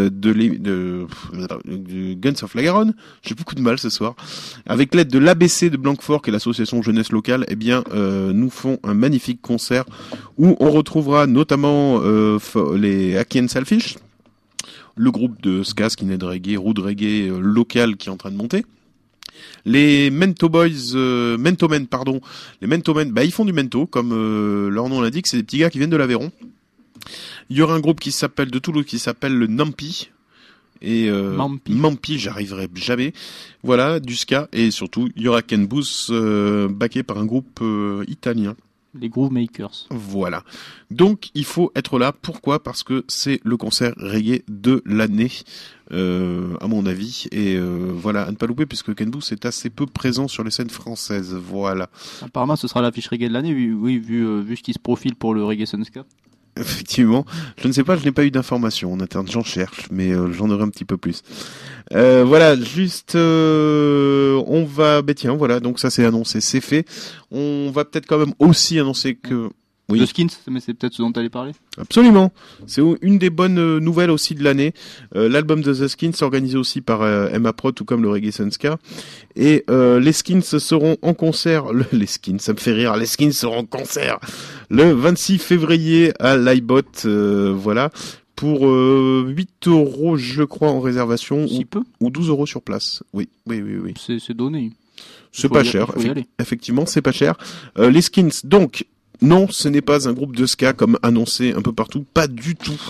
de Guns of la Garonne, j'ai beaucoup de mal ce soir, avec l'aide de l'ABC de Blanquefort, qui est l'association jeunesse locale, eh bien, nous font un magnifique concert où on retrouvera notamment les Hacky and Selfish, le groupe de ska, skinhead reggae, road reggae local qui est en train de monter. Les Mento Men, ils font du mento, comme leur nom l'indique, c'est des petits gars qui viennent de l'Aveyron. Il y aura un groupe de Toulouse qui s'appelle le Nampi. Et Mampi, j'arriverai jamais. Voilà, du ska, et surtout, il y aura Ken Booth, backé par un groupe italien. Les Groove Makers. Voilà. Donc, il faut être là. Pourquoi ? Parce que c'est le concert reggae de l'année, à mon avis. Et voilà, à ne pas louper, puisque Ken Booth est assez peu présent sur les scènes françaises. Voilà. Apparemment, ce sera l'affiche reggae de l'année, vu ce qui se profile pour le Reggae Sunscap. Effectivement, je ne sais pas, je n'ai pas eu d'informations en interne, j'en cherche, mais j'en aurai un petit peu plus. Voilà, juste, on va, voilà, donc ça c'est annoncé, c'est fait. On va peut-être quand même aussi annoncer que... Oui. The Skins, mais c'est peut-être ce dont tu allais parler. Absolument. C'est une des bonnes nouvelles aussi de l'année. L'album de The Skins, organisé aussi par Emma Pro, tout comme le Reggae Sunska. Et les Skins seront en concert. Les Skins, ça me fait rire. Les Skins seront en concert le 26 février à l'iBot. Voilà. Pour 8€, je crois, en réservation. Ou 12€ sur place. Oui. C'est donné. C'est pas cher. Effectivement, c'est pas cher. Les Skins, donc... Non, ce n'est pas un groupe de ska comme annoncé un peu partout, pas du tout.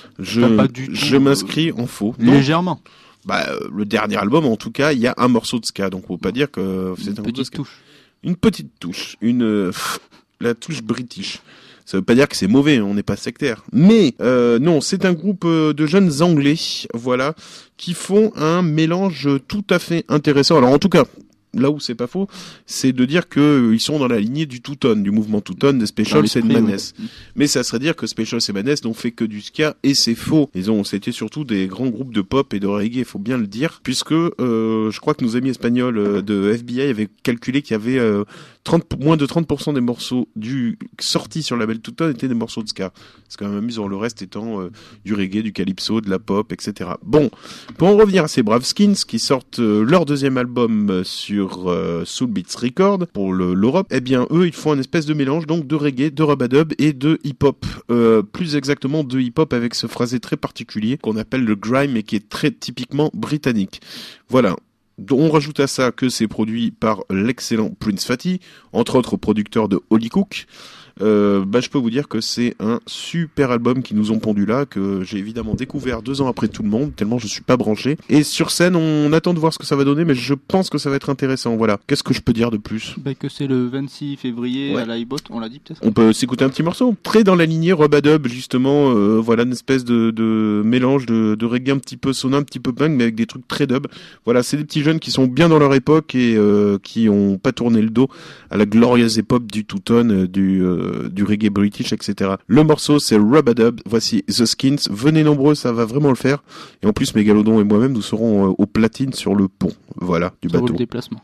Je m'inscris en faux. Légèrement. Le dernier album, en tout cas, il y a un morceau de ska, donc on peut pas dire que c'est un groupe de ska. Une petite touche, la touche british. Ça veut pas dire que c'est mauvais, on n'est pas sectaire. Mais non, c'est un groupe de jeunes Anglais, voilà, qui font un mélange tout à fait intéressant. Alors en tout cas, là où c'est pas faux, c'est de dire que ils sont dans la lignée du Two-Tone, du mouvement Two-Tone, des Specials et de Madness. Oui. Mais ça serait dire que Specials et Madness n'ont fait que du ska, et c'est faux. C'était surtout des grands groupes de pop et de reggae, il faut bien le dire, puisque je crois que nos amis espagnols de FBI avaient calculé qu'il y avait moins de 30% des morceaux sortis sur le label Two-Tone étaient des morceaux de ska. C'est quand même amusant, le reste étant du reggae, du calypso, de la pop, etc. Bon, pour en revenir à ces braves Skins qui sortent leur deuxième album sur Soul Beats Record pour l'Europe, eh bien eux ils font un espèce de mélange donc de reggae, de rub-a-dub et de hip-hop, plus exactement de hip-hop avec ce phrasé très particulier qu'on appelle le grime et qui est très typiquement britannique. Voilà. On rajoute à ça que c'est produit par l'excellent Prince Fatty, entre autres producteur de Holly Cook. je peux vous dire que c'est un super album qu'ils nous ont pondu là, que j'ai évidemment découvert 2 ans après tout le monde, tellement je suis pas branché. Et sur scène, on attend de voir ce que ça va donner, mais je pense que ça va être intéressant. Voilà. Qu'est-ce que je peux dire de plus? Que c'est le 26 février à l'iBot, on l'a dit peut-être. On peut s'écouter un petit morceau. Très dans la lignée Rub-a-Dub, justement, voilà, une espèce de mélange de reggae un petit peu sonné, un petit peu punk, mais avec des trucs très dub. Voilà, c'est des petits jeunes qui sont bien dans leur époque et qui ont pas tourné le dos à la glorieuse époque du two-tone, du reggae british, etc. Le morceau, c'est Rub-a-Dub. Voici The Skins. Venez nombreux, ça va vraiment le faire. Et en plus, Mégalodon et moi-même, nous serons au platine sur le pont. Voilà, du bateau. Le déplacement.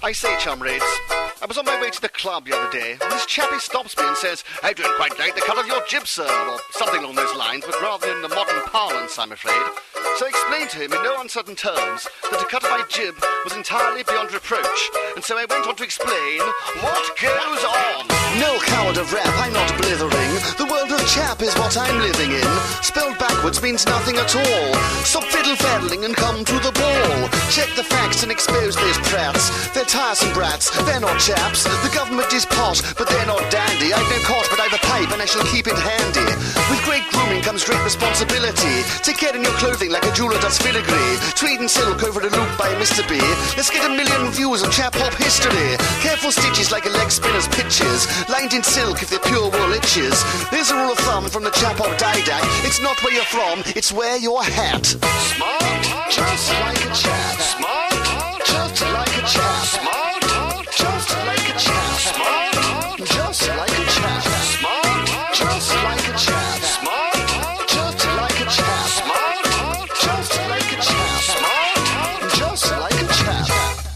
I say, chumrades, I was on my way to the club the other day, and this chappie stops me and says, I don't quite like the cut of your jib, sir, or something along those lines, but rather in the modern parlance, I'm afraid. So I explained to him in no uncertain terms that the cut of my jib was entirely beyond reproach, and so I went on to explain what goes on. No coward of rap, I'm not blithering. The world of chap is what I'm living in. Spelled backwards means nothing at all. Stop fiddle-faddling and come to the ball. Check the facts and expose those prats. They're tiresome brats, they're not chaps. The government is posh, but they're not dandy. I've no cot, but I've a pipe and I shall keep it handy. With great grooming comes great responsibility. Take care in your clothing like a jeweler does filigree. Tweed and silk over the loop by Mr. B. Let's get 1 million views of chap hop history. Careful stitches like a leg spinner's pitches. Lined in silk if they're pure wool itches. There's a rule of thumb from the chap hop didac. It's not where you're from, it's where you're at. Smart, just like a chap. Smart, just like a chap. Smart, just like a chap. Smart, just like a chap. Smart, just like a chap. Smart, just like a chap. Smart, just like a chap. Smart, just like a chap.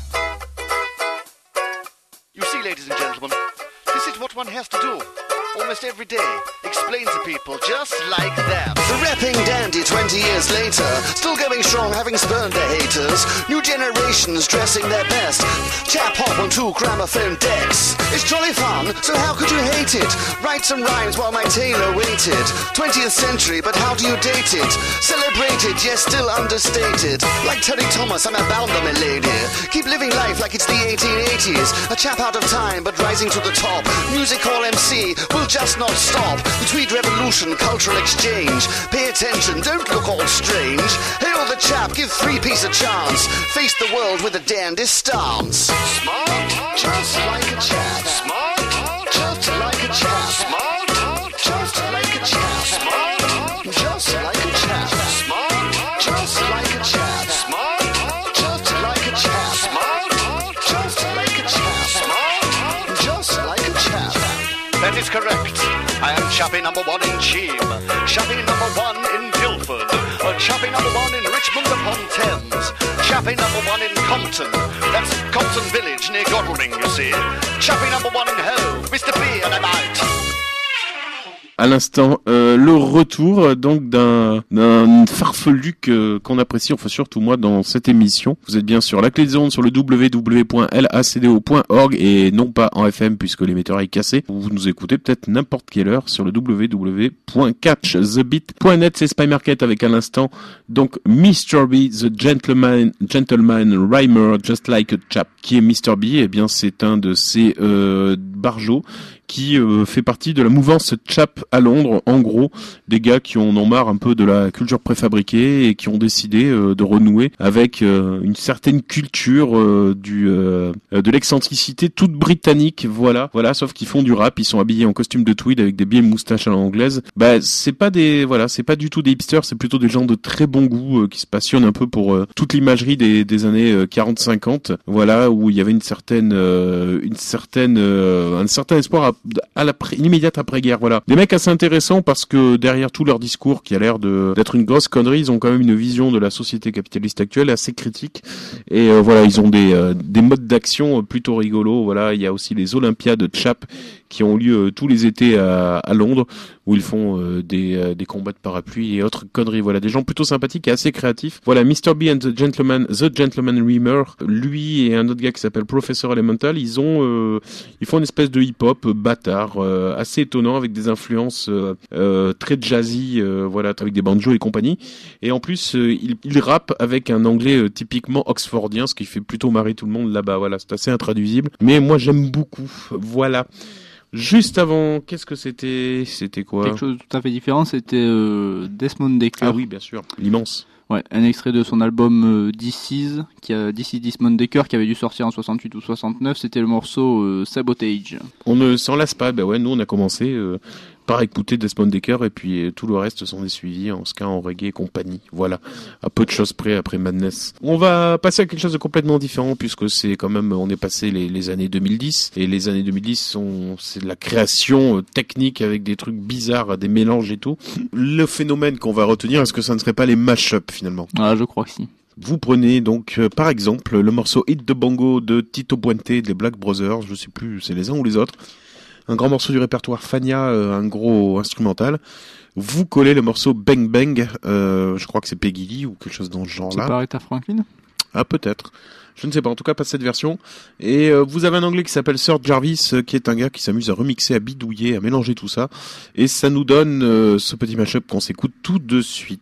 You see, ladies and gentlemen, this is what one has to do. Almost every day, explain to people just like that. The rapping dandy 20 years later, still going strong, having spurned their haters. New generations dressing their best. Chap hop on 2 gramophone decks. It's jolly fun, so how could you hate it? Write some rhymes while my tailor waited. 20th century, but how do you date it? Celebrated, yes, still understated. Like Terry Thomas, I'm a bounder, my lady. Keep living life like it's the 1880s. A chap out of time, but rising to the top. Music hall MC will just not stop. The Tweed Revolution, cultural exchange. Pay attention, don't look all strange. Hail the chap, give 3-piece a chance. Face the world with a dandy stance. Smart, just like a chap. Smart, just like a chap. Smart, just like a chap. Smart, just like a chap. Smart, just like a chap. Smart, just like a chap. Smart, just like a chap. Smart, just like a chap. That is correct. I am chappie number 1 in Cheam, chappie number 1 in Guildford, chappie number 1 in Richmond upon Thames, chappie number 1 in Compton, that's Compton Village near Godalming, you see, chappie number 1 in Hove, Mr. B and I'm out. À l'instant, le retour donc d'un farfeluc qu'on apprécie, enfin surtout moi dans cette émission. Vous êtes bien sur la clé des ondes sur le www.lacdo.org et non pas en FM puisque l'émetteur est cassé. Vous nous écoutez peut-être n'importe quelle heure sur le www.catchthebeat.net. C'est Spy Market avec à l'instant donc Mr. B, the gentleman rhymer, just like a chap. Qui est Mr. B? Eh bien c'est un de ces barjots qui fait partie de la mouvance chap à Londres, en gros, des gars qui en ont marre un peu de la culture préfabriquée et qui ont décidé de renouer avec une certaine culture de l'excentricité toute britannique, voilà, sauf qu'ils font du rap, ils sont habillés en costume de tweed avec des belles moustaches à l'anglaise. Bah, c'est pas du tout des hipsters, c'est plutôt des gens de très bon goût qui se passionnent un peu pour toute l'imagerie des années 40-50, voilà, où il y avait un certain espoir à l'immédiate après-guerre, voilà. Des mecs assez intéressants parce que derrière tout leur discours qui a l'air d'être une grosse connerie, ils ont quand même une vision de la société capitaliste actuelle assez critique et voilà, ils ont des modes d'action plutôt rigolos, voilà. Il y a aussi les Olympiades de chap qui ont lieu tous les étés à Londres où ils font des combats de parapluie et autres conneries, voilà, des gens plutôt sympathiques et assez créatifs. Voilà, Mr. B and the Gentleman Rhymer, lui et un autre gars qui s'appelle Professor Elemental, ils font une espèce de hip-hop bâtard, assez étonnant avec des influences très jazzy, voilà, avec des banjos et compagnie. Et en plus, il rappe avec un anglais typiquement oxfordien, ce qui fait plutôt marrer tout le monde là-bas. Voilà, c'est assez intraduisible, mais moi j'aime beaucoup. Voilà. Juste avant, qu'est-ce que c'était? C'était quoi? Quelque chose de tout à fait différent, c'était Desmond Dekker. Ah oui, bien sûr, l'immense. Ouais, un extrait de son album This Is Desmond Dekker qui avait dû sortir en 68 ou 69, c'était le morceau Sabotage. On ne s'en lasse pas, bah ouais, nous on a commencé par écouter Desmond Dekker et puis tout le reste s'en est suivi en ska, en reggae et compagnie. Voilà, à peu de choses près après Madness. On va passer à quelque chose de complètement différent puisque c'est quand même, on est passé les années 2010 et les années 2010 c'est de la création technique avec des trucs bizarres, des mélanges et tout. Le phénomène qu'on va retenir, est-ce que ça ne serait pas les mash-up finalement? Ah, je crois que si. Vous prenez donc par exemple le morceau Hit the Bongo de Tito Puente des Black Brothers, je sais plus c'est les uns ou les autres, un grand morceau du répertoire Fania, un gros instrumental. Vous collez le morceau Bang Bang, je crois que c'est Peggy Lee ou quelque chose dans ce genre-là. C'est pas Aretha Franklin ? Ah peut-être, je ne sais pas, en tout cas pas cette version. Et vous avez un anglais qui s'appelle Sir Jarvis, qui est un gars qui s'amuse à remixer, à bidouiller, à mélanger tout ça. Et ça nous donne ce petit mashup qu'on s'écoute tout de suite.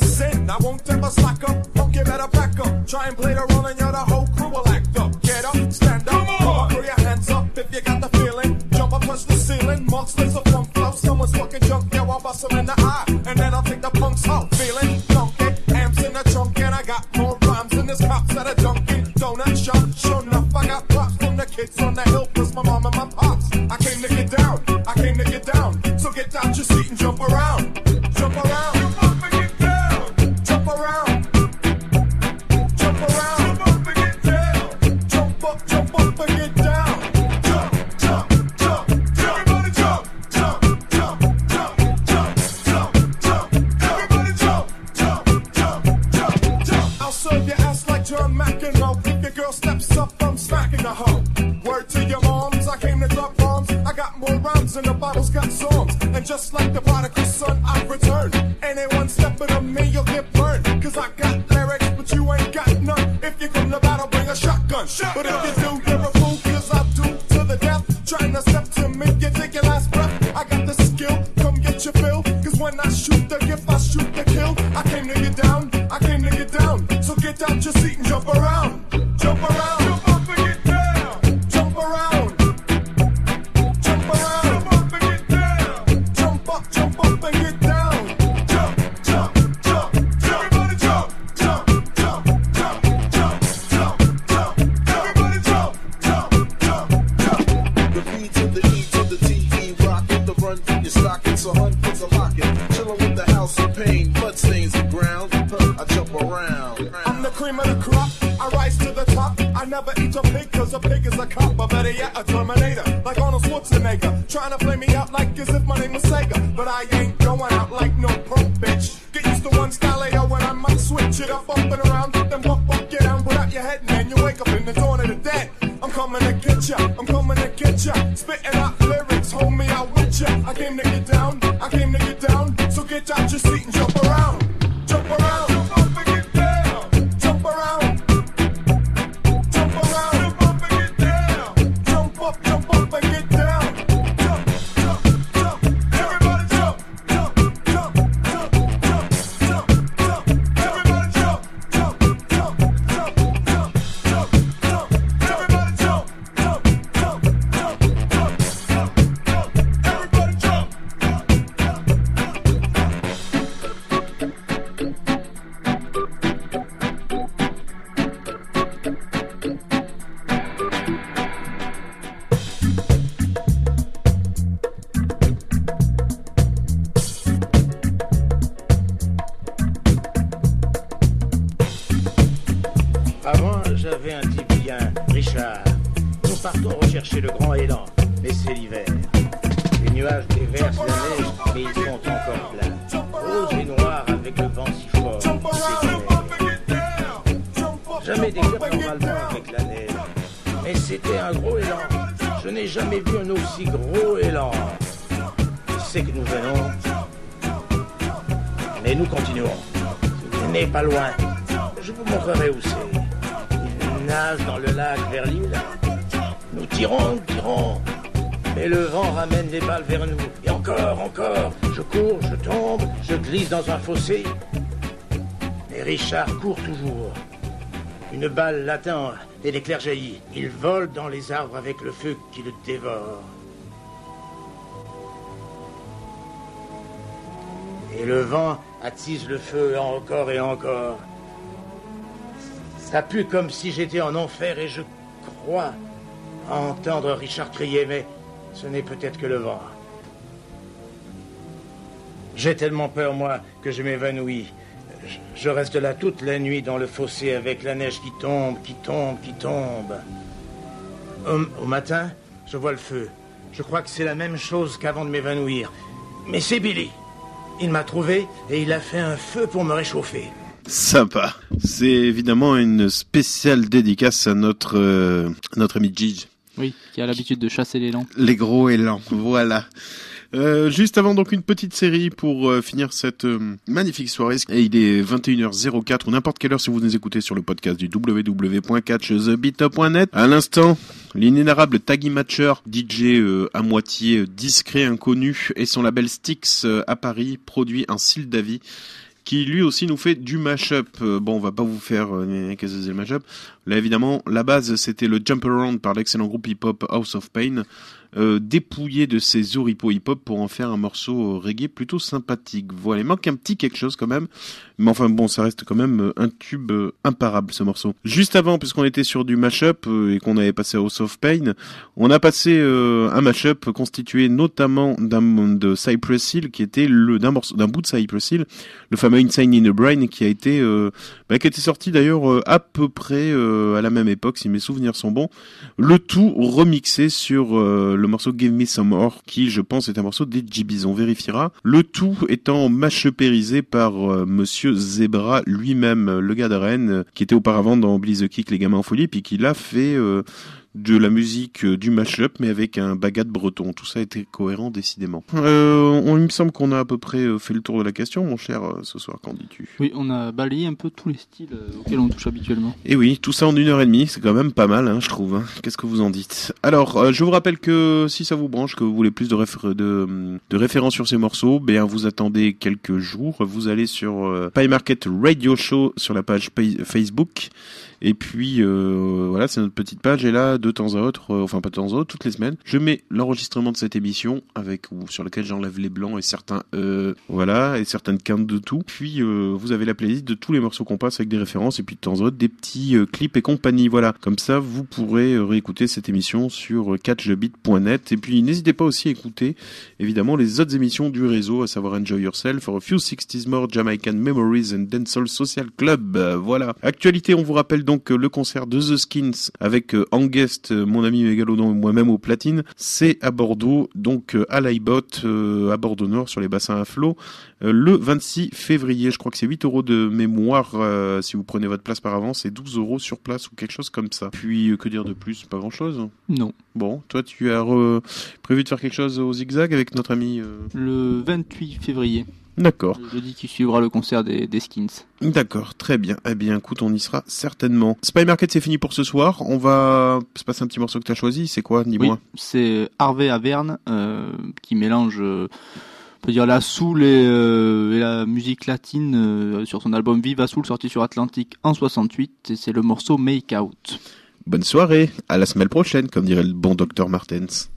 sin. I won't ever slack up, funky better pack up. Try and play the role and you're the whole crew will act up. Get up, stand up, come on, throw your hands up if you got the feeling. Jump up, touch the ceiling, monsters of funk flow. Someone's fucking junk, yo, I'll bust them in the eye. And then I'll take the punks out, feeling funky. Amps in the trunk and I got more rhymes than this cops at a Dunkin' Donut shop. Sure enough, I got props from the kids on the hill, plus my mom and my pops. I came to get down, I came to get down. So get out your seat and jump around. Jump around. Jump up and get down. Jump around. Jump around. Jump up and get down. Jump up and get down. Jump, jump, jump, jump. Everybody jump, jump, jump, jump, jump, jump, jump. Everybody jump, jump, jump, jump, jump. I'll serve your ass like John McEnroe. If your girl steps up, I'm smacking the hoe. Word to your moms, I came to drop bombs. I got more rhymes than the Bible's got songs. And just like the prodigal son, I return. Anyone stepping on me, you'll get burned. Cause I got lyrics, but you ain't got none. If you come to battle, bring a shotgun. But if you do, you're a fool, cause I do to the death. Trying to step to me, you take your last breath. I got the skill, come get your fill. Cause when I shoot the gift, I shoot the kill. I came to get down, I came to get down. So get out your seat and jump around. Jump around. Jump up and get down. Jump around. Jump around. Jump up and get down. Jump up and get down. Jump, jump, jump, jump. Everybody jump, jump, jump, jump, jump, jump, jump. Everybody jump, jump, jump, jump. The B to the E to the T-E, rockin' the run from your stocking, so hun puts a lock in. Chillin' with the house of pain, blood stains the ground. I jump around. I'm the cream of the crop, I rise to the top. I never eat a pig cause a pig is a cop. Or better yet, a Terminator, like Arnold Schwarzenegger. Trying to play me out like as if my name was Sega. But I ain't going out like no punk bitch. Get used to one style AO when I might switch it up and around. Then buck, get down, put out your head and then you wake up in the dawn of the dead. I'm coming to get ya, I'm coming to get ya. Spitting out lyrics, hold me out with ya. I came to get down, I came to get down. So get out your seat and jump around. Jump around. Jump up and get down. Jump around. Jump around. Jump up and get down. Jump up and get down. Jump, jump, jump. Everybody jump. Jump, jump, jump, jump, jump, jump. Everybody jump. Jump, jump, jump, jump, jump, jump. Everybody jump. Jump, jump, jump, jump, jump. Everybody jump. Avant, j'avais un type bien, Richard. Nous partons rechercher le grand élan, mais c'est l'hiver. Les nuages déversent la neige, mais ils sont encore plats. Roses et noirs avec le vent si fort. C'est jamais des heures normalement avec la neige. Mais c'était un gros élan. Je n'ai jamais vu un aussi gros élan. C'est que nous venons. Mais nous continuons. Vous n'êtes pas loin. Je vous montrerai où c'est. Il nage dans le lac vers l'île. Nous tirons. Mais le vent ramène les balles vers nous. Et encore. Je cours, je tombe, je glisse dans un fossé. Mais Richard court toujours. Une balle l'atteint et l'éclair jaillit. Il vole dans les arbres avec le feu qui le dévore. Et le vent attise le feu encore et encore. Ça pue comme si j'étais en enfer et je crois entendre Richard crier, mais ce n'est peut-être que le vent. J'ai tellement peur, moi, que je m'évanouis. Je reste là toute la nuit dans le fossé avec la neige qui tombe. Au matin, je vois le feu. Je crois que c'est la même chose qu'avant de m'évanouir. Mais c'est Billy. Il m'a trouvé et il a fait un feu pour me réchauffer. Sympa. C'est évidemment une spéciale dédicace à notre ami Gigi. Oui, qui a l'habitude de chasser l'élan. Les gros élans, voilà. Juste avant donc une petite série pour finir cette magnifique soirée. Et il est 21h04 ou n'importe quelle heure si vous nous écoutez sur le podcast du www.catchthebeat.net. À l'instant, l'inénarrable Taggy Matcher, DJ à moitié discret, inconnu, et son label Styx à Paris produit un Syl Davy qui lui aussi nous fait du mashup. Bon, on va pas vous faire qu'est-ce que c'est le mashup. Là, évidemment, la base, c'était le Jump Around par l'excellent groupe hip-hop House of Pain, dépouillé de ses oripeaux hip-hop pour en faire un morceau reggae plutôt sympathique. Voilà, il manque un petit quelque chose quand même, mais enfin bon, ça reste quand même un tube imparable ce morceau. Juste avant, puisqu'on était sur du mashup et qu'on avait passé House of Pain, on a passé un mashup constitué notamment de Cypress Hill, qui était d'un bout de Cypress Hill, le fameux Insane in the Brain, qui a été sorti d'ailleurs à peu près à la même époque, si mes souvenirs sont bons. Le tout remixé sur le morceau Give Me Some More, qui je pense est un morceau des GBs, on vérifiera. Le tout étant mashupérisé par Monsieur Zebra lui-même, le gars de Rennes, qui était auparavant dans Billy the Kick, les gamins en folie, puis qui l'a fait de la musique du mashup, mais avec un bagat breton. Tout ça était cohérent, décidément. Il me semble qu'on a à peu près fait le tour de la question, mon cher, ce soir, qu'en dis-tu ? Oui, on a balayé un peu tous les styles auxquels on touche habituellement. Et oui, tout ça en 1h30, c'est quand même pas mal, hein, je trouve. Hein. Qu'est-ce que vous en dites ? Alors, je vous rappelle que si ça vous branche, que vous voulez plus de références sur ces morceaux, bien vous attendez quelques jours. Vous allez sur Pie Market Radio Show sur la page Facebook. Et puis voilà, c'est notre petite page. Et là, de temps à autre, enfin pas de temps à autre, toutes les semaines, je mets l'enregistrement de cette émission sur lequel j'enlève les blancs et certains voilà, et certaines quintes de tout. Puis vous avez la playlist de tous les morceaux qu'on passe avec des références et puis de temps à autre des petits clips et compagnie. Voilà, comme ça vous pourrez réécouter cette émission sur catchthebit.net. Et puis n'hésitez pas aussi à écouter évidemment les autres émissions du réseau, à savoir Enjoy Yourself, For a Few 60s More, Jamaican Memories and Dancehall Social Club. Voilà. Actualité, on vous rappelle donc le concert de The Skins avec en guest mon ami Mégalodon et moi-même au platine. C'est à Bordeaux, donc à l'Aibot, à Bordeaux Nord, sur les bassins à flot, le 26 février. Je crois que c'est 8 € de mémoire si vous prenez votre place par avance, et 12 € sur place ou quelque chose comme ça. Puis que dire de plus ? Pas grand-chose. Non. Bon, toi tu as prévu de faire quelque chose au Zigzag avec notre ami Le 28 février. D'accord. Le jeudi qui suivra le concert des Skins. D'accord, très bien. Eh bien, écoute, on y sera certainement. Spy Market, c'est fini pour ce soir. On va se passer un petit morceau que tu as choisi. C'est quoi ? Dis-moi. Oui, c'est Harvey Averne qui mélange, on peut dire, la soul et la musique latine sur son album Viva Soul, sorti sur Atlantic en 68. Et c'est le morceau Make Out. Bonne soirée. À la semaine prochaine, comme dirait le bon Dr Martens.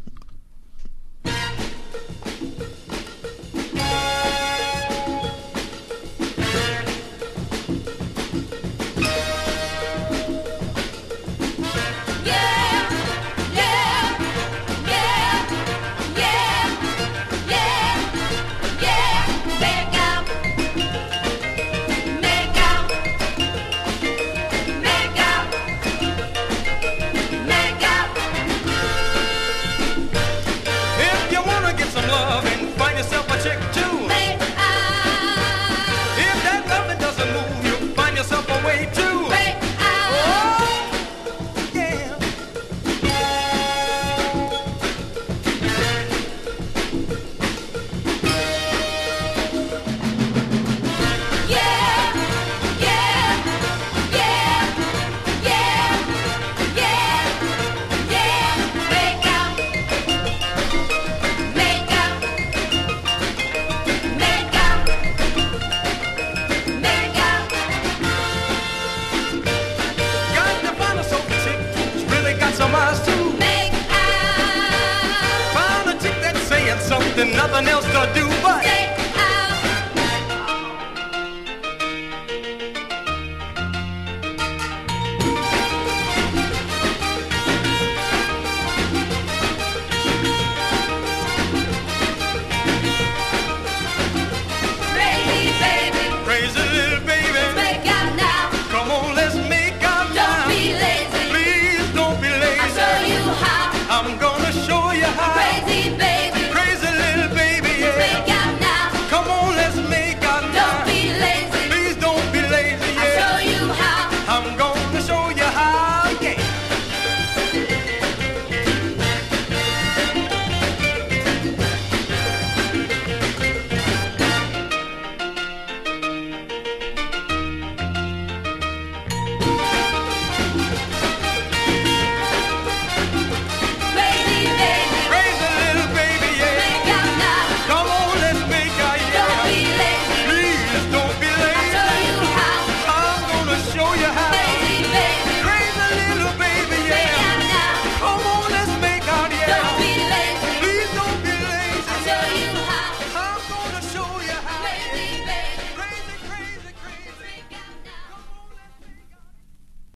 you have